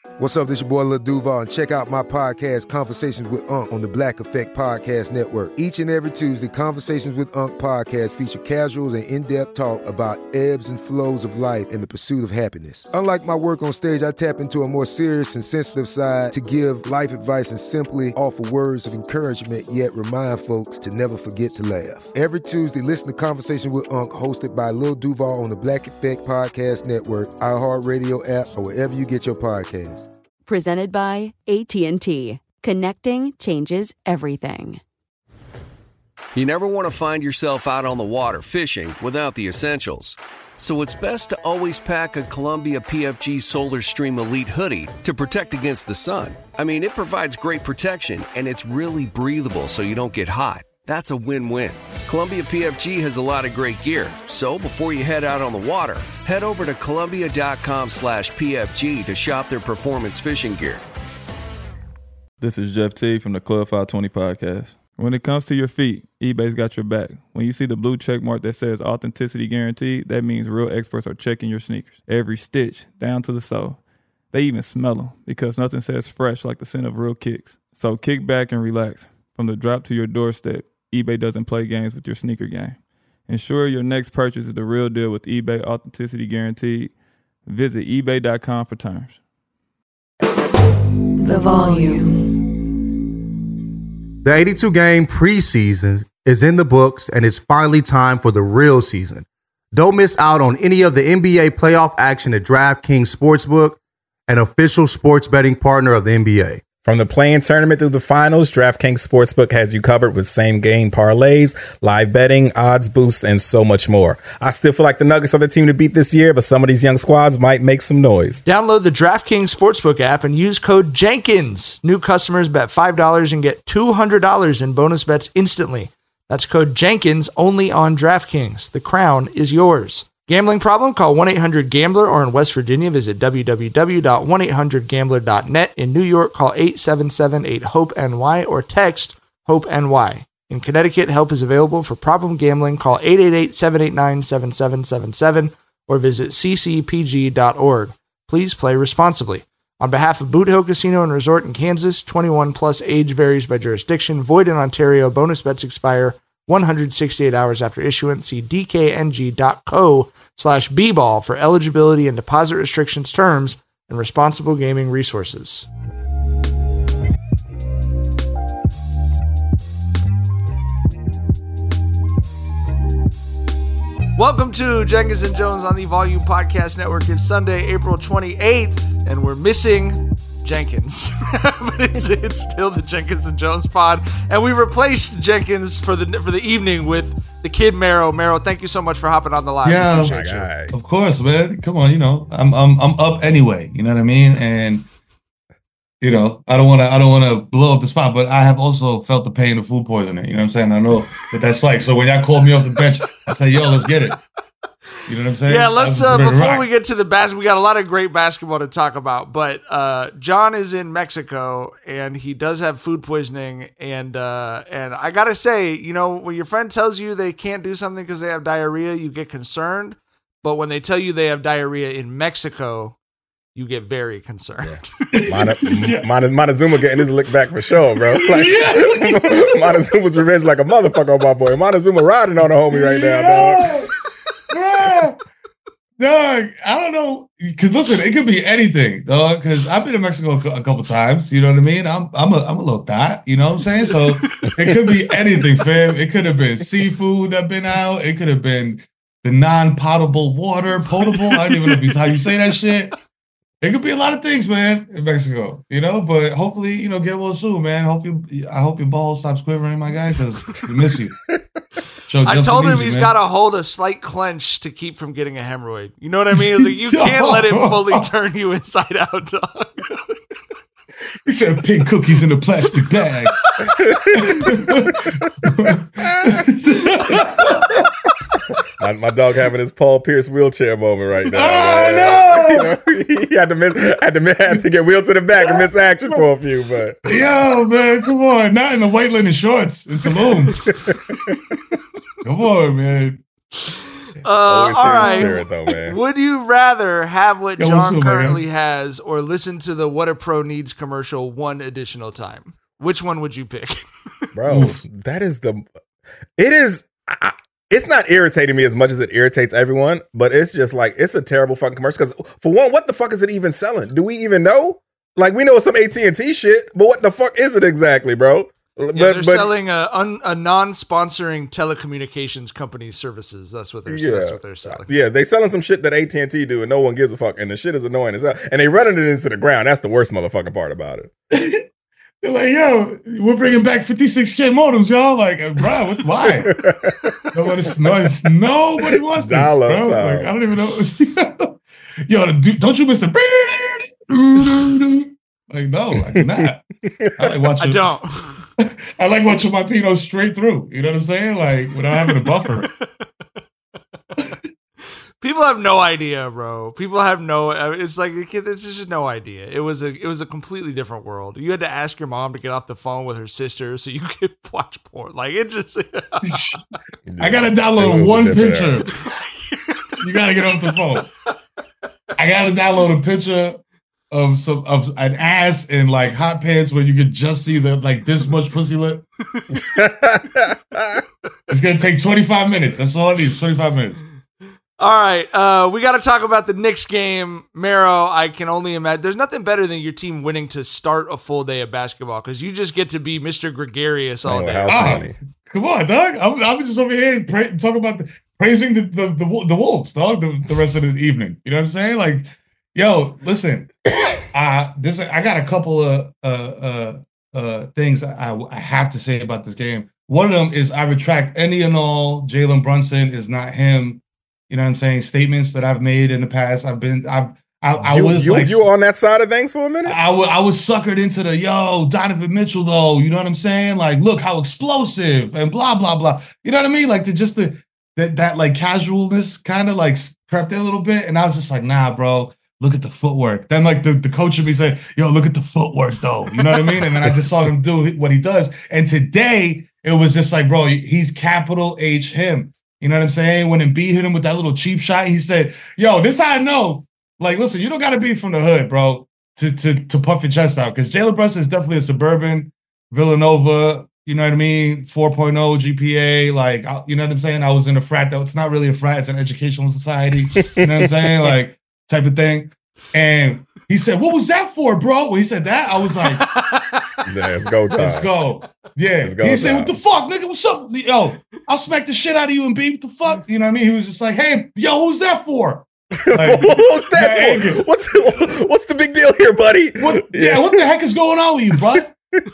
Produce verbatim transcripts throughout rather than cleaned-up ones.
What's up, this your boy Lil Duval, and check out my podcast, Conversations with Unc, on the Black Effect Podcast Network. Each and every Tuesday, Conversations with Unc podcast feature casuals and in-depth talk about ebbs and flows of life and the pursuit of happiness. Unlike my work on stage, I tap into a more serious and sensitive side to give life advice and simply offer words of encouragement, yet remind folks to never forget to laugh. Every Tuesday, listen to Conversations with Unc, hosted by Lil Duval on the Black Effect Podcast Network, iHeartRadio app, or wherever you get your podcasts. Presented by A T and T. Connecting changes everything. You never want to find yourself out on the water fishing without the essentials. So it's best to always pack a Columbia P F G Solar Stream Elite hoodie to protect against the sun. I mean, it provides great protection, and it's really breathable so you don't get hot. That's a win-win. Columbia P F G has a lot of great gear, so before you head out on the water, head over to Columbia.com slash PFG to shop their performance fishing gear. This is Jeff T from the Club five twenty podcast. When it comes to your feet, eBay's got your back. When you see the blue check mark that says authenticity guaranteed, that means real experts are checking your sneakers. Every stitch, down to the sole. They even smell them, because nothing says fresh like the scent of real kicks. So kick back and relax. From the drop to your doorstep, eBay doesn't play games with your sneaker game. Ensure your next purchase is the real deal with eBay Authenticity Guaranteed. Visit ebay dot com for terms. The volume. The eighty-two game preseason is in the books, and it's finally time for the real season. Don't miss out on any of the N B A playoff action at DraftKings Sportsbook, an official sports betting partner of the N B A. From the play-in tournament through the finals, DraftKings Sportsbook has you covered with same-game parlays, live betting, odds boosts, and so much more. I still feel like the Nuggets are the team to beat this year, but some of these young squads might make some noise. Download the DraftKings Sportsbook app and use code Jenkins. New customers bet five dollars and get two hundred dollars in bonus bets instantly. That's code Jenkins only on DraftKings. The crown is yours. Gambling problem? Call one eight hundred gambler, or in West Virginia, visit w w w dot one eight hundred gambler dot net. In New York, call eight seven seven eight hope N Y or text HOPE-NY. In Connecticut, help is available for problem gambling. Call eight eight eight, seven eight nine, seven seven seven seven or visit c c p g dot org. Please play responsibly. On behalf of Boot Hill Casino and Resort in Kansas, twenty-one plus, age varies by jurisdiction, void in Ontario, bonus bets expire one hundred sixty-eight hours after issuance. See d k n g dot co slash b ball for eligibility and deposit restrictions, terms, and responsible gaming resources. Welcome to Jenkins and Jones on the Volume Podcast Network. It's Sunday, April twenty-eighth, and we're missing Jenkins, but it's it's still the Jenkins and Jones pod, and we replaced Jenkins for the for the evening with the kid Mero. Mero, thank you so much for hopping on the line. Yeah, oh my God. Of course, man. Come on, you know, I'm I'm I'm up anyway. You know what I mean? And you know, I don't want to I don't want to blow up the spot, but I have also felt the pain of food poisoning. You know what I'm saying? I know what that's like. So when y'all called me off the bench, I said, "Yo, let's get it." You know what I'm saying? Yeah, let's, uh, before rock. we get to the basket, we got a lot of great basketball to talk about, but uh, John is in Mexico, and he does have food poisoning, and uh, and I got to say, you know, when your friend tells you they can't do something because they have diarrhea, you get concerned, but when they tell you they have diarrhea in Mexico, you get very concerned. Yeah. Monta- yeah. Monta- Montezuma getting his lick back for sure, bro. Like, yeah. Montezuma's revenge like a motherfucker on my boy. Montezuma riding on a homie right now, dog. Bro, dog, I don't know, because listen, it could be anything, dog. Because I've been to Mexico a couple times. You know what I mean? I'm I'm a I'm a little fat. You know what I'm saying? So it could be anything, fam. It could have been seafood that been out. It could have been the non-potable water, potable. I don't even know if how you say that shit. It could be a lot of things, man, in Mexico. You know, but hopefully, you know, get well soon, man. Hope you. I hope your balls stop quivering, my guy, because we miss you. I told him he's got to hold a slight clench to keep from getting a hemorrhoid. You know what I mean? Like, you can't let it fully turn you inside out, dog. He said pink cookies in a plastic bag. my, my dog having his Paul Pierce wheelchair moment right now. Oh, man. no! You know, he had to miss, had to miss, had to get wheeled to the back and miss action for a few, but yo, man, come on, not in the white linen shorts in Tulum. Come on, man. all right. Spirit, though, man. Would you rather have what Yo, John up, currently has or listen to the What a Pro Needs commercial one additional time? Which one would you pick? Bro, Oof. that is the... It is... I, it's not irritating me as much as it irritates everyone, but it's just like, it's a terrible fucking commercial. Because for one, what the fuck is it even selling? Do we even know? Like, we know some A T and T shit, but what the fuck is it exactly, bro? Yeah, but, they're but, selling a, un, a non-sponsoring telecommunications company services. That's what they're. Yeah, that's what they're selling. Yeah, they selling some shit that A T and T do, and no one gives a fuck. And the shit is annoying as hell. And they running it into the ground. That's the worst motherfucking part about it. They're like, yo, we're bringing back fifty-six K modems, y'all. Like, bro, what, why? nobody, no, nobody wants this, bro. Like, I don't even know. Yo, don't you miss the? Like, no, I do not. I like watching. I don't. I like watching my Pinot straight through. You know what I'm saying? Like, without having a buffer. People have no idea, bro. People have no. It's like it's just no idea. It was a it was a completely different world. You had to ask your mom to get off the phone with her sister so you could watch porn. Like it just. I gotta download one picture. You gotta get off the phone. I gotta download a picture of some of an ass in like hot pants where you could just see the like this much pussy lip. It's gonna take twenty-five minutes. That's all I need. twenty-five minutes. All right, uh, we got to talk about the Knicks game. Mero, I can only imagine. There's nothing better than your team winning to start a full day of basketball because you just get to be Mister Gregarious all day. Oh, come on, dog. I'm, I'm just over here pra- talking about the, praising the, the the the Wolves, dog. The, the rest of the evening. You know what I'm saying? Like, yo, listen. uh, this I got a couple of uh, uh, uh, things I, I have to say about this game. One of them is I retract any and all Jalen Brunson is not him. You know what I'm saying? Statements that I've made in the past. I've been, I've, I, I you, was you, like, you on that side of things for a minute? I, w- I was suckered into the, yo, Donovan Mitchell, though. You know what I'm saying? Like, look how explosive and blah, blah, blah. You know what I mean? Like, the just the, that, that like casualness kind of like crept in a little bit. And I was just like, nah, bro, look at the footwork. Then like the, the coach would be saying, yo, look at the footwork, though. You know what I mean? And then I just saw him do what he does. And today it was just like, bro, he's capital H him. You know what I'm saying? When Embiid hit him with that little cheap shot, he said, yo, this how I know. Like, listen, you don't got to be from the hood, bro, to to to puff your chest out. Because Jalen Brunson is definitely a suburban Villanova, you know what I mean? four point oh G P A. Like, you know what I'm saying? I was in a frat, though. It's not really a frat. It's an educational society. You know what I'm saying? Like, type of thing. And he said, what was that for, bro? When he said that, I was like, yeah, it's go time. Let's go. Yeah. Go he time. said, what the fuck, nigga? What's up? Yo, I'll smack the shit out of you and B. What the fuck? You know what I mean? He was just like, hey, yo, what was that for? Like, what was that for? What's, what's the big deal here, buddy? What, yeah. yeah, what the heck is going on with you, bud?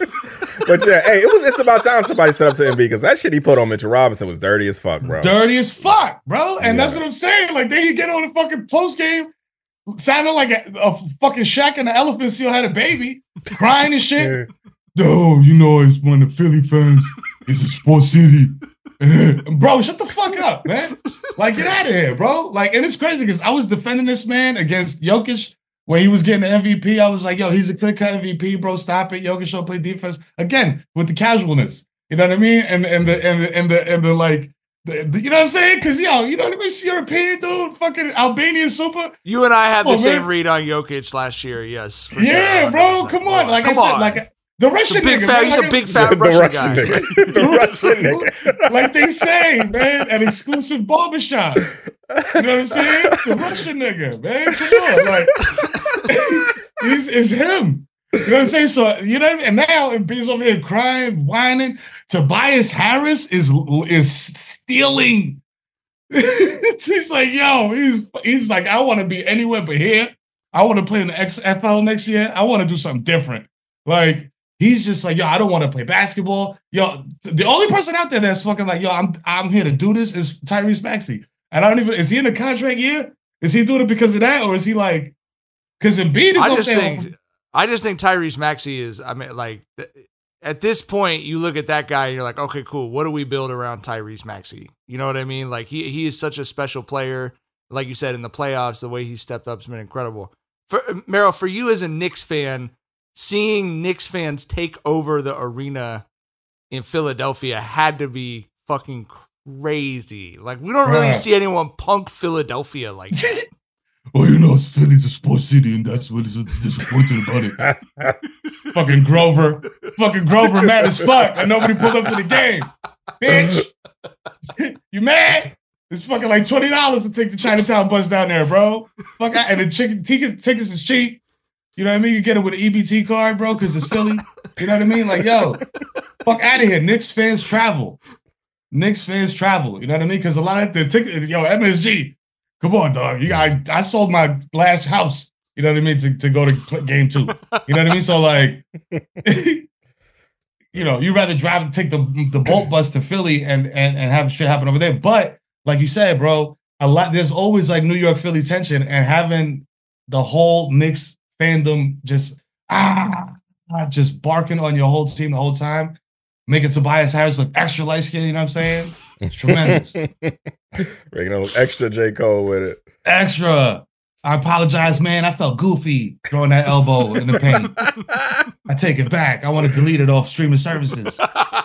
But yeah, hey, it was it's about time somebody set up to M B because that shit he put on Mitchell Robinson was dirty as fuck, bro. Dirty as fuck, bro. And yeah. that's what I'm saying. Like, then you get on the fucking post game. Sounded like a, a fucking Shaq and the elephant still had a baby, crying and shit. Oh, you know, it's one of the Philly fans. It's a sports city. And, bro, shut the fuck up, man. Like, get out of here, bro. Like, and it's crazy because I was defending this man against Jokic when he was getting the M V P. I was like, yo, he's a clear-cut M V P, bro. Stop it. Jokic don't play defense. Again, with the casualness. You know what I mean? And, and the, and the, and the, and the, like, The, the, you know what I'm saying? Because, yo, you know what I mean? It's European, dude. Fucking Albanian super. You and I had oh, the same man. read on Jokic last year, yes. For yeah, sure, bro. Come on. Like come I said, on. like the Russian big nigga. Fat, Man, he's like a big fat the, Russian, the Russian guy. nigga. The Russian nigga. Like they say, man, an exclusive barbershop. You know what I'm saying? The Russian nigga, man. Come on. Like, he's, it's him. You know what I'm saying? So, you know what I mean? And now Embiid's over here crying, whining. Tobias Harris is is stealing. He's like, yo, he's he's like, I want to be anywhere but here. I want to play in the X F L next year. I want to do something different. Like, he's just like, yo, I don't want to play basketball. Yo, the only person out there that's fucking like, yo, I'm I'm here to do this is Tyrese Maxey. And I don't even, is he in a contract year? Is he doing it because of that? Or is he like, because Embiid is I up just there. think, I just think Tyrese Maxey is, I mean, like, at this point, you look at that guy and you're like, okay, cool. What do we build around Tyrese Maxey? You know what I mean? Like, he he is such a special player. Like you said, in the playoffs, the way he stepped up has been incredible. For Meryl, for you as a Knicks fan, seeing Knicks fans take over the arena in Philadelphia had to be fucking crazy. Like, we don't really Right. see anyone punk Philadelphia like that. Well, you know, it's Philly's a sports city, and that's what is disappointing about it. Fucking Grover. Fucking Grover mad as fuck, and nobody pulled up to the game. Bitch. You mad? It's fucking like twenty dollars to take the Chinatown bus down there, bro. Fuck, and the chicken tickets, tickets is cheap. You know what I mean? You get it with an E B T card, bro, because it's Philly. You know what I mean? Like, yo, fuck out of here. Knicks fans travel. Knicks fans travel. You know what I mean? Because a lot of the tickets, yo, M S G. Come on, dog. You got, I, I sold my last house, you know what I mean, to, to go to play game two. You know what I mean? So, like, you know, you'd rather drive, take the the Bolt bus to Philly and, and, and have shit happen over there. But, like you said, bro, a lot, there's always, like, New York, Philly tension, and having the whole Knicks fandom just, ah, just barking on your whole team the whole time, making Tobias Harris look extra light skinned, you know what I'm saying? It's tremendous. Making a little extra J. Cole with it. Extra. I apologize, man. I felt goofy throwing that elbow in the paint. I take it back. I want to delete it off streaming services.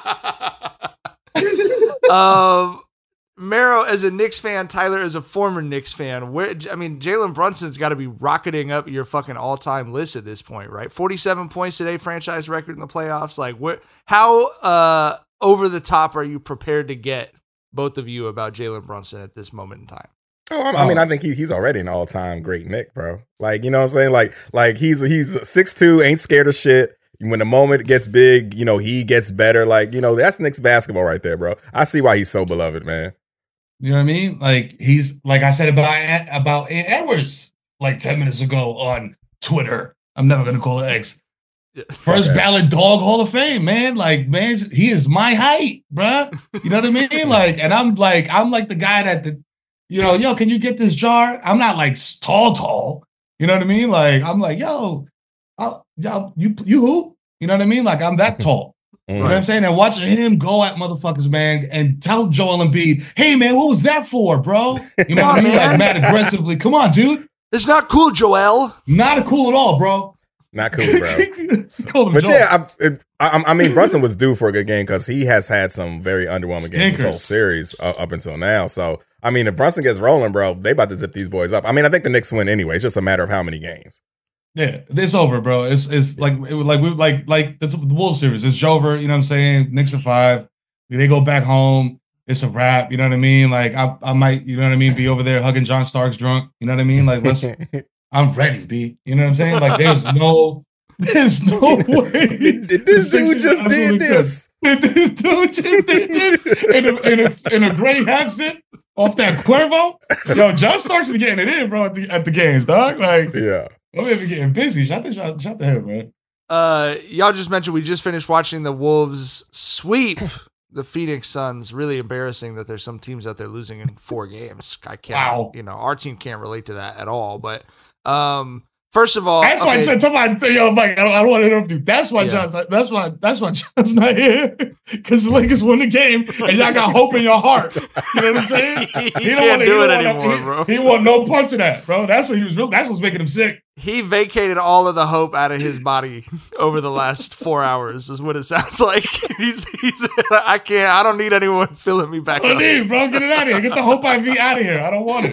um, Mero, as a Knicks fan, Tyler, as a former Knicks fan, where I mean, Jalen Brunson's got to be rocketing up your fucking all-time list at this point, right? forty-seven points today, franchise record in the playoffs. Like, where? How uh, over the top are you prepared to get, both of you, about Jalen Brunson at this moment in time? Oh, I, I mean, I think he, he's already an all-time great Knick, bro. Like, you know what I'm saying? Like, like he's he's six two, ain't scared of shit. When the moment gets big, you know, he gets better. Like, you know, that's Knicks basketball right there, bro. I see why he's so beloved, man. You know what I mean? Like, he's, like I said about, about Edwards like ten minutes ago on Twitter. I'm never going to call it X. First Okay. ballot dog Hall of Fame, man. Like, man, he is my height, bruh. You know what I mean? Like, and I'm like, I'm like the guy that, the, you know, yo, can you get this jar? I'm not like tall, tall. You know what I mean? Like, I'm like, yo, I'll, yo, you, you who? You know what I mean? Like, I'm that tall. You know what I'm saying? And watching him go at motherfuckers, man, and tell Joel Embiid, hey, man, what was that for, bro? You know what I mean? Like, mad aggressively. Come on, dude. It's not cool, Joel. Not cool at all, bro. Not cool, bro. Call him But Joel. yeah, I, it, I, I mean, Brunson was due for a good game because he has had some very underwhelming games this whole Stinkers. series uh, up until now. So, I mean, if Brunson gets rolling, bro, they about to zip these boys up. I mean, I think the Knicks win anyway. It's just a matter of how many games. Yeah, it's over, bro. It's it's like it was like we like like the, the Wolves series. It's over. You know what I'm saying? Knicks are five. They go back home. It's a wrap. You know what I mean? Like I I might you know what I mean be over there hugging John Starks drunk. You know what I mean? Like let's. I'm ready, B. You know what I'm saying? Like there's no there's no way. This dude just did this. This dude just did this in a in a in a gray Hampson off that Cuervo. Yo, John Starks be getting it in, bro, at the at the games, dog. Like Yeah. I'm even getting busy. Shout the shout, shout the hell, man. Uh, y'all just mentioned we just finished watching the Wolves sweep the Phoenix Suns. Really embarrassing that there's some teams out there losing in four games. I can't, Wow. you know, our team can't relate to that at all. But um, first of all, That's why okay, John, somebody, yo, Mike, I don't, I don't want to interrupt you. That's why Yeah. John's. That's why. That's why John's not here because the Lakers won the game and y'all got hope in your heart. You know what I'm saying? He don't can't wanna- do don't it wanna- anymore, he, bro. He want no parts of that, bro. That's what he was. Real, that's what's making him sick. he vacated all of the hope out of his body over the last four hours. Is what it sounds like. he's he's. I can't. I don't need anyone filling me back I don't up. need, bro. Get it out of here. Get the Hope I V out of here. I don't want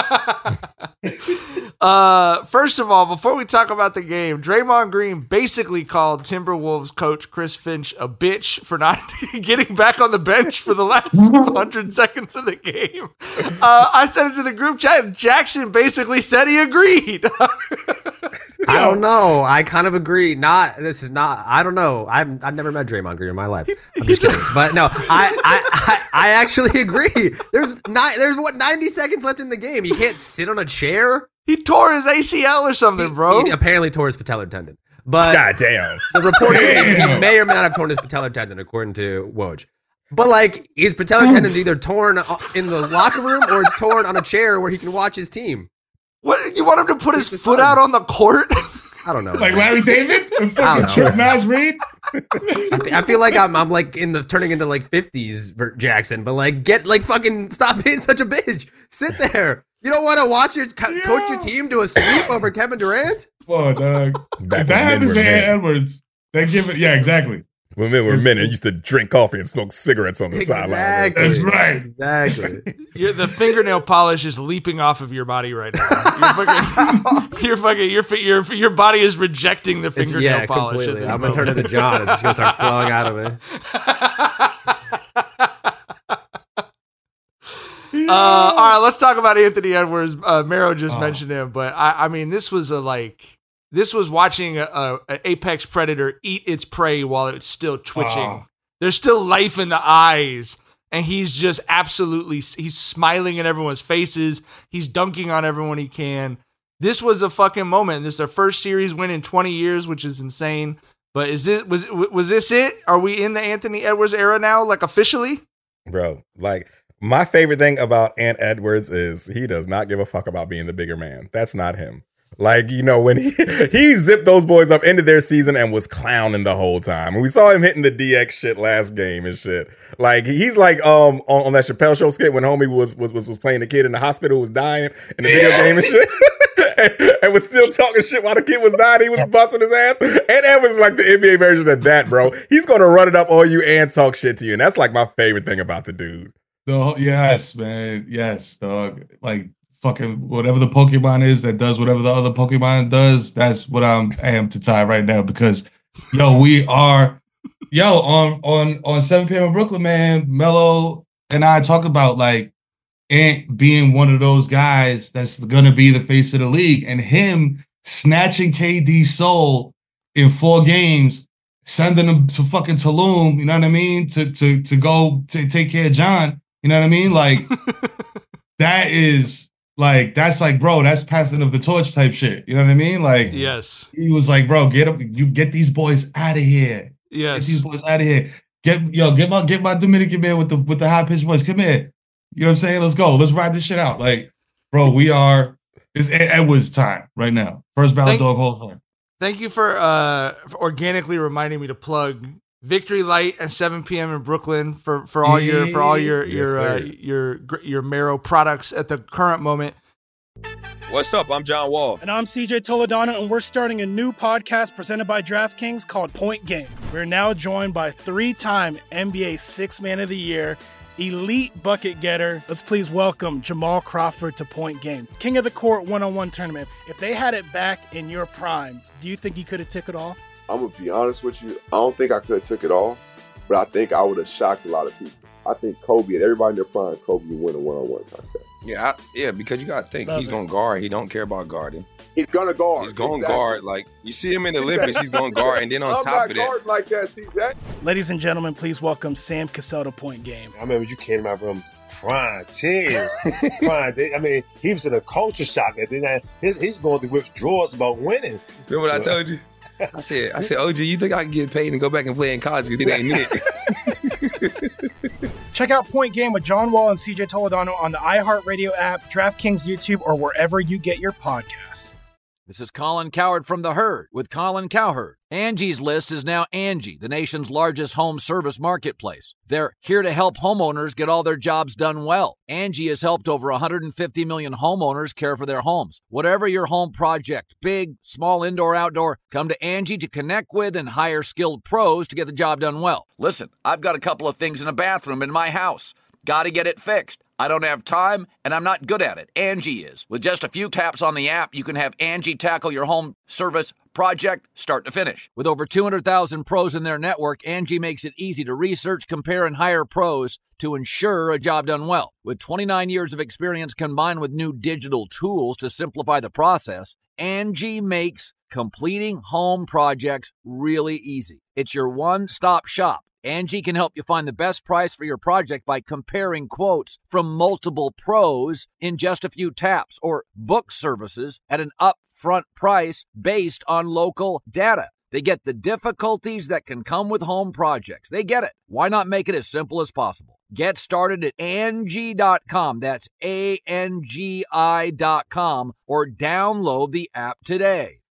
it. Uh, first of all, before we talk about the game, Draymond Green basically called Timberwolves coach Chris Finch a bitch for not getting back on the bench for the last hundred seconds of the game. Uh, I said it to the group chat. Jackson basically said he agreed. I don't know. I kind of agree. Not this is not. I don't know. I've I've never met Draymond Green in my life. I'm just kidding. But no, I I, I I actually agree. There's nine. There's what ninety seconds left in the game. You can't sit on a chair. He tore his A C L or something, bro. He apparently tore his patellar tendon. But God damn. the report is that he Damn. may or may not have torn his patellar tendon, according to Woj. But like, his patellar tendon's either torn in the locker room or it's torn on a chair where he can watch his team. What, you want him to put his the foot Suns. out on the court? I don't know. Like man. Larry David and I don't fucking know. Trip Nas Reed. I, fe- I feel like I'm I'm like in the turning into like fifties Vert Jackson, but like get like fucking stop being such a bitch. Sit there. You don't want to watch your co- Yeah. coach your team to a sweep over Kevin Durant? Oh, dog. Back If that when men happens were to men. Ed Edwards, they give it. Yeah, exactly. When men were men, they used to drink coffee and smoke cigarettes on the Exactly. sideline. That's right. Exactly. You're, the fingernail polish is leaping off of your body right now. You're fucking, you're fucking, your, your, your body is rejecting the It's, fingernail yeah, polish. completely. At I'm this gonna turn moment. into John. It's just gonna start flowing out of me. Uh, all right, let's talk about Anthony Edwards. Uh, Mero just Oh. mentioned him, but I, I mean, this was a like, this was watching a, a, a apex predator eat its prey while it's still twitching. Oh. There's still life in the eyes, and he's just absolutely, he's smiling in everyone's faces. He's dunking on everyone he can. This was a fucking moment. This is their first series win in twenty years, which is insane. But is this was was this it? Are we in the Anthony Edwards era now, like officially? Bro, like, my favorite thing about Ant Edwards is he does not give a fuck about being the bigger man. That's not him. Like, you know, when he, he zipped those boys up into their season and was clowning the whole time. And we saw him hitting the D X shit last game and shit. Like, he's like um on, on that Chappelle Show skit when homie was was was, was playing the kid in the hospital who was dying in the video game and shit. and, and was still talking shit while the kid was dying. He was busting his ass. And Edwards is like the N B A version of that, bro. He's going to run it up on you and talk shit to you. And that's like my favorite thing about the dude. No, yes, man. Yes, dog. Like fucking whatever the Pokemon is that does whatever the other Pokemon does, that's what I'm am to Ty right now because yo, we are yo on on on seven p.m. in Brooklyn, man. Mello and I talk about like Ant being one of those guys that's gonna be the face of the league, and him snatching K D's soul in four games, sending him to fucking Tulum, you know what I mean? To to to go to take care of John. You know what I mean? Like, that is, like, that's like, bro, that's passing of the torch type shit. You know what I mean? Like, Yes. he was like, bro, get up, you get these boys out of here. Yes. Get these boys out of here. Get, yo, get my get my Dominican man with the with the high pitched voice. Come here. You know what I'm saying? Let's go. Let's ride this shit out. Like, bro, we are, it's Ed- Edwards time right now. First Ballot Thank- Dog Hall of Fame. Thank you for uh for organically reminding me to plug Victory Light and seven p.m. in Brooklyn for, for all your for all your Yes, your uh, sir. your gr- your Mero products at the current moment. What's up? I'm John Wall. And I'm C J Toledano, and we're starting a new podcast presented by DraftKings called Point Game. We're now joined by three-time N B A Sixth Man of the Year, elite bucket getter. Let's please welcome Jamal Crawford to Point Game. King of the Court one-on-one tournament. If they had it back in your prime, do you think you could have took it all? I'm going to be honest with you. I don't think I could have took it all, but I think I would have shocked a lot of people. I think Kobe and everybody in their prime, Kobe would win a one-on-one contest. Yeah, I, yeah, because you got to think Love he's it. going to guard. He don't care about guarding. He's going to guard. He's going to Exactly. guard. Like, you see him in the Olympics, he's going to guard. And then on I'm top not of that, guarding like that, C J. Ladies and gentlemen, please welcome Sam Cassell to Point Game. I remember you came to my room crying, tears, crying. They- I mean, he was in a culture shock. And then I, his, he's going through withdrawals about winning. remember what I told you? I said, I said, O G, you think I can get paid and go back and play in college because it ain't it? Check out Point Game with John Wall and C J Toledano on the iHeartRadio app, DraftKings YouTube, or wherever you get your podcasts. This is Colin Cowherd from The Herd with Colin Cowherd. Angie's List is now Angie, the nation's largest home service marketplace. They're here to help homeowners get all their jobs done well. Angie has helped over one hundred fifty million homeowners care for their homes. Whatever your home project, big, small, indoor, outdoor, come to Angie to connect with and hire skilled pros to get the job done well. Listen, I've got a couple of things in a bathroom in my house. Got to get it fixed. I don't have time, and I'm not good at it. Angie is. With just a few taps on the app, you can have Angie tackle your home service project start to finish. With over two hundred thousand pros in their network, Angie makes it easy to research, compare, and hire pros to ensure a job done well. With twenty-nine years of experience combined with new digital tools to simplify the process, Angie makes completing home projects really easy. It's your one-stop shop. Angie can help you find the best price for your project by comparing quotes from multiple pros in just a few taps, or book services at an upfront price based on local data. They get the difficulties that can come with home projects. They get it. Why not make it as simple as possible? Get started at Angie dot com. That's A N G I dot com, or download the app today.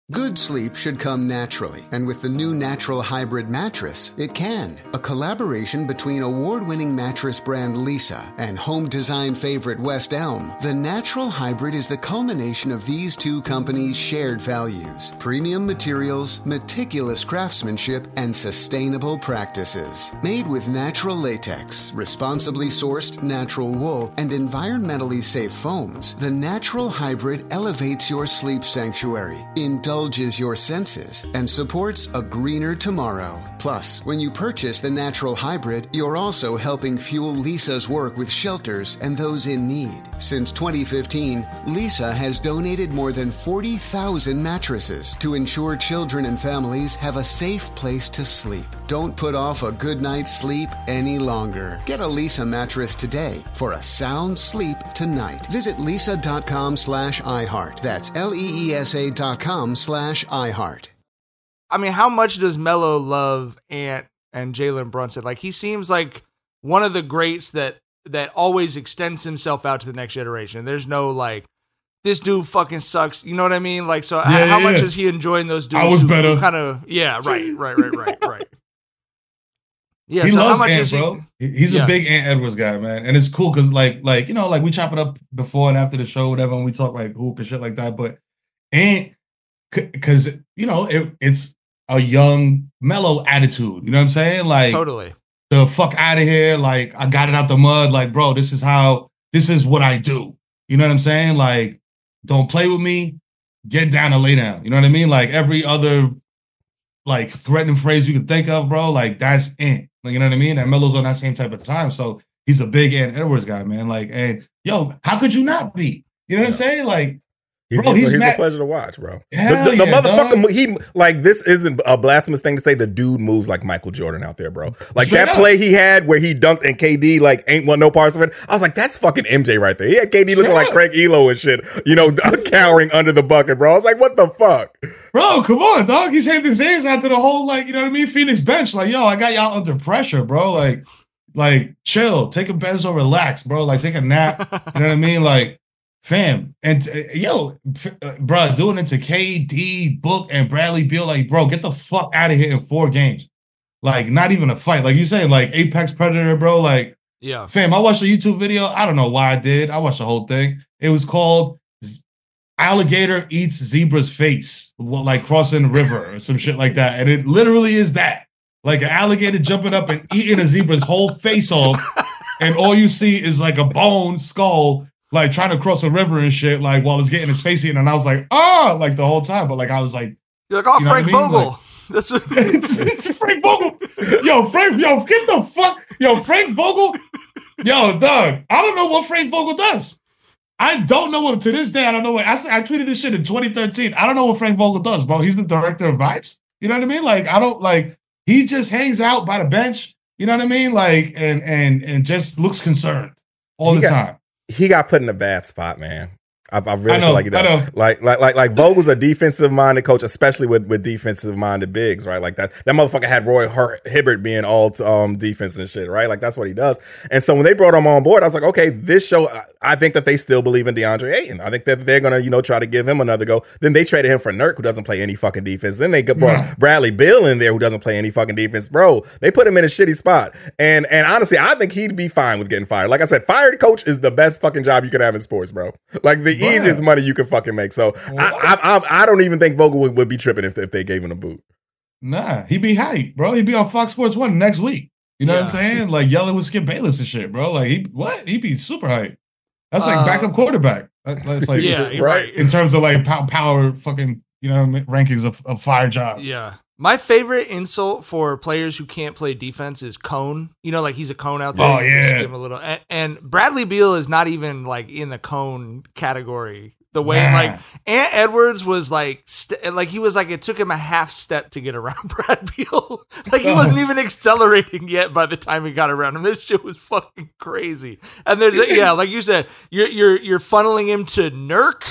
Good sleep should come naturally, and with the new Natural Hybrid mattress, it can. A collaboration between award-winning mattress brand Leesa and home design favorite West Elm, the Natural Hybrid is the culmination of these two companies' shared values: premium materials, meticulous craftsmanship, and sustainable practices. Made with natural latex, responsibly sourced natural wool, and environmentally safe foams, the Natural Hybrid elevates your sleep sanctuary, indulges your senses, and supports a greener tomorrow. Plus, when you purchase the Natural Hybrid, you're also helping fuel Leesa's work with shelters and those in need. Since twenty fifteen, Leesa has donated more than forty thousand mattresses to ensure children and families have a safe place to sleep. Don't put off a good night's sleep any longer. Get a Leesa mattress today for a sound sleep tonight. Visit leesa.com slash iHeart. That's L-E-E-S-A dot com slash iHeart. I mean, how much does Melo love Ant and Jalen Brunson? Like, he seems like one of the greats that that always extends himself out to the next generation. There's no like, this dude fucking sucks. You know what I mean? Like, so Yeah, how yeah, much yeah. is he enjoying those dudes? I was who, better. Kind of, yeah, right, right, right, right, right. Yeah, he so how loves much Ant, is he? bro. He- He's Yeah. a big Ant Edwards guy, man, and it's cool because, like, like you know, like we chop it up before and after the show, whatever, and we talk like hoop and shit like that. But Ant, because you know, it, it's a young, mellow attitude. You know what I'm saying? Like, Totally. the fuck out of here. Like, I got it out the mud. Like, bro, this is how. This is what I do. You know what I'm saying? Like, don't play with me. Get down and lay down. You know what I mean? Like every other like threatening phrase you could think of, bro. Like that's Ant. Like, you know what I mean? And Melo's on that same type of time. So he's a big Ant Edwards guy, man. Like, and yo, how could you not be? You know what I'm saying? Like, He's, bro, he's, he's, he's a mad- pleasure to watch, bro. Hell the the, the yeah, motherfucker, dog. mo- he like this isn't a blasphemous thing to say. The dude moves like Michael Jordan out there, bro. Like Straight that up. play he had where he dunked and K D like ain't want no parts of it. I was like, that's fucking M J right there. He had K D looking Straight like up. Craig Elo and shit, you know, cowering under the bucket, bro. I was like, what the fuck? Bro, come on, dog. He's handing his hands out to the whole, like, you know what I mean? Phoenix bench. Like, yo, I got y'all under pressure, bro. Like, like, chill. Take a benzo, relax, bro. Like, take a nap. You know what I mean? Like, fam. And, uh, yo, f- uh, bro, doing it to K D, Book, and Bradley Beal. Like, bro, get the fuck out of here in four games. Like, not even a fight. Like you saying, like, Apex Predator, bro. Like, Yeah. fam, I watched a YouTube video. I don't know why I did. I watched the whole thing. It was called Alligator Eats Zebra's Face, well, like crossing the river or some shit like that. And it literally is that. Like an alligator jumping up and eating a zebra's whole face off. And all you see is like a bone skull, like trying to cross a river and shit, like while it's getting his face eaten. And I was like, oh, like the whole time. But like, I was like, You're like, oh, you know Frank what I mean? Vogel. Like, That's a- it's, it's Frank Vogel. Yo, Frank, yo, get the fuck. Yo, Frank Vogel. Yo, dog. I don't know what Frank Vogel does. I don't know what, to this day, I don't know what, I, I tweeted this shit in twenty thirteen. I don't know what Frank Vogel does, bro. He's the director of Vibes. You know what I mean? Like, I don't, like, he just hangs out by the bench. You know what I mean? Like, and and and just looks concerned all He the got- time. He got put in a bad spot, man. I, I really I know, feel like he I know. does. Like, like, like, like Vogel's a defensive minded coach, especially with, with defensive minded bigs, right? Like that, that motherfucker had Roy Her- Hibbert being all um defense and shit, right? Like that's what he does. And so when they brought him on board, I was like, okay, this show, I, I think that they still believe in DeAndre Ayton. I think that they're gonna, you know, try to give him another go. Then they traded him for Nurk, who doesn't play any fucking defense. Then they brought Yeah. Bradley Beal in there, who doesn't play any fucking defense, bro. They put him in a shitty spot. And and honestly, I think he'd be fine with getting fired. Like I said, fired coach is the best fucking job you could have in sports, bro. Like the Right. easiest money you can fucking make. So I, I, I I don't even think Vogel would, would be tripping if, if they gave him a boot. Nah, he'd be hype, bro. He'd be on Fox Sports One next week. You know what I'm saying? Like yelling with Skip Bayless and shit, bro. Like he what? He'd be super hype. That's like Uh, backup quarterback. That- That's like Yeah, you're right. in terms of like pow- power, fucking you know rankings of, of fire jobs. Yeah. My favorite insult for players who can't play defense is cone. You know, like he's a cone out there. Oh, You just yeah. give him a little. And, and Bradley Beal is not even like in the cone category. The way Nah. like Ant Edwards was like, st- like he was like it took him a half step to get around Brad Beal. Like he wasn't even accelerating yet by the time he got around him. This shit was fucking crazy. And there's a, yeah, like you said, you're you're you're funneling him to Nurk.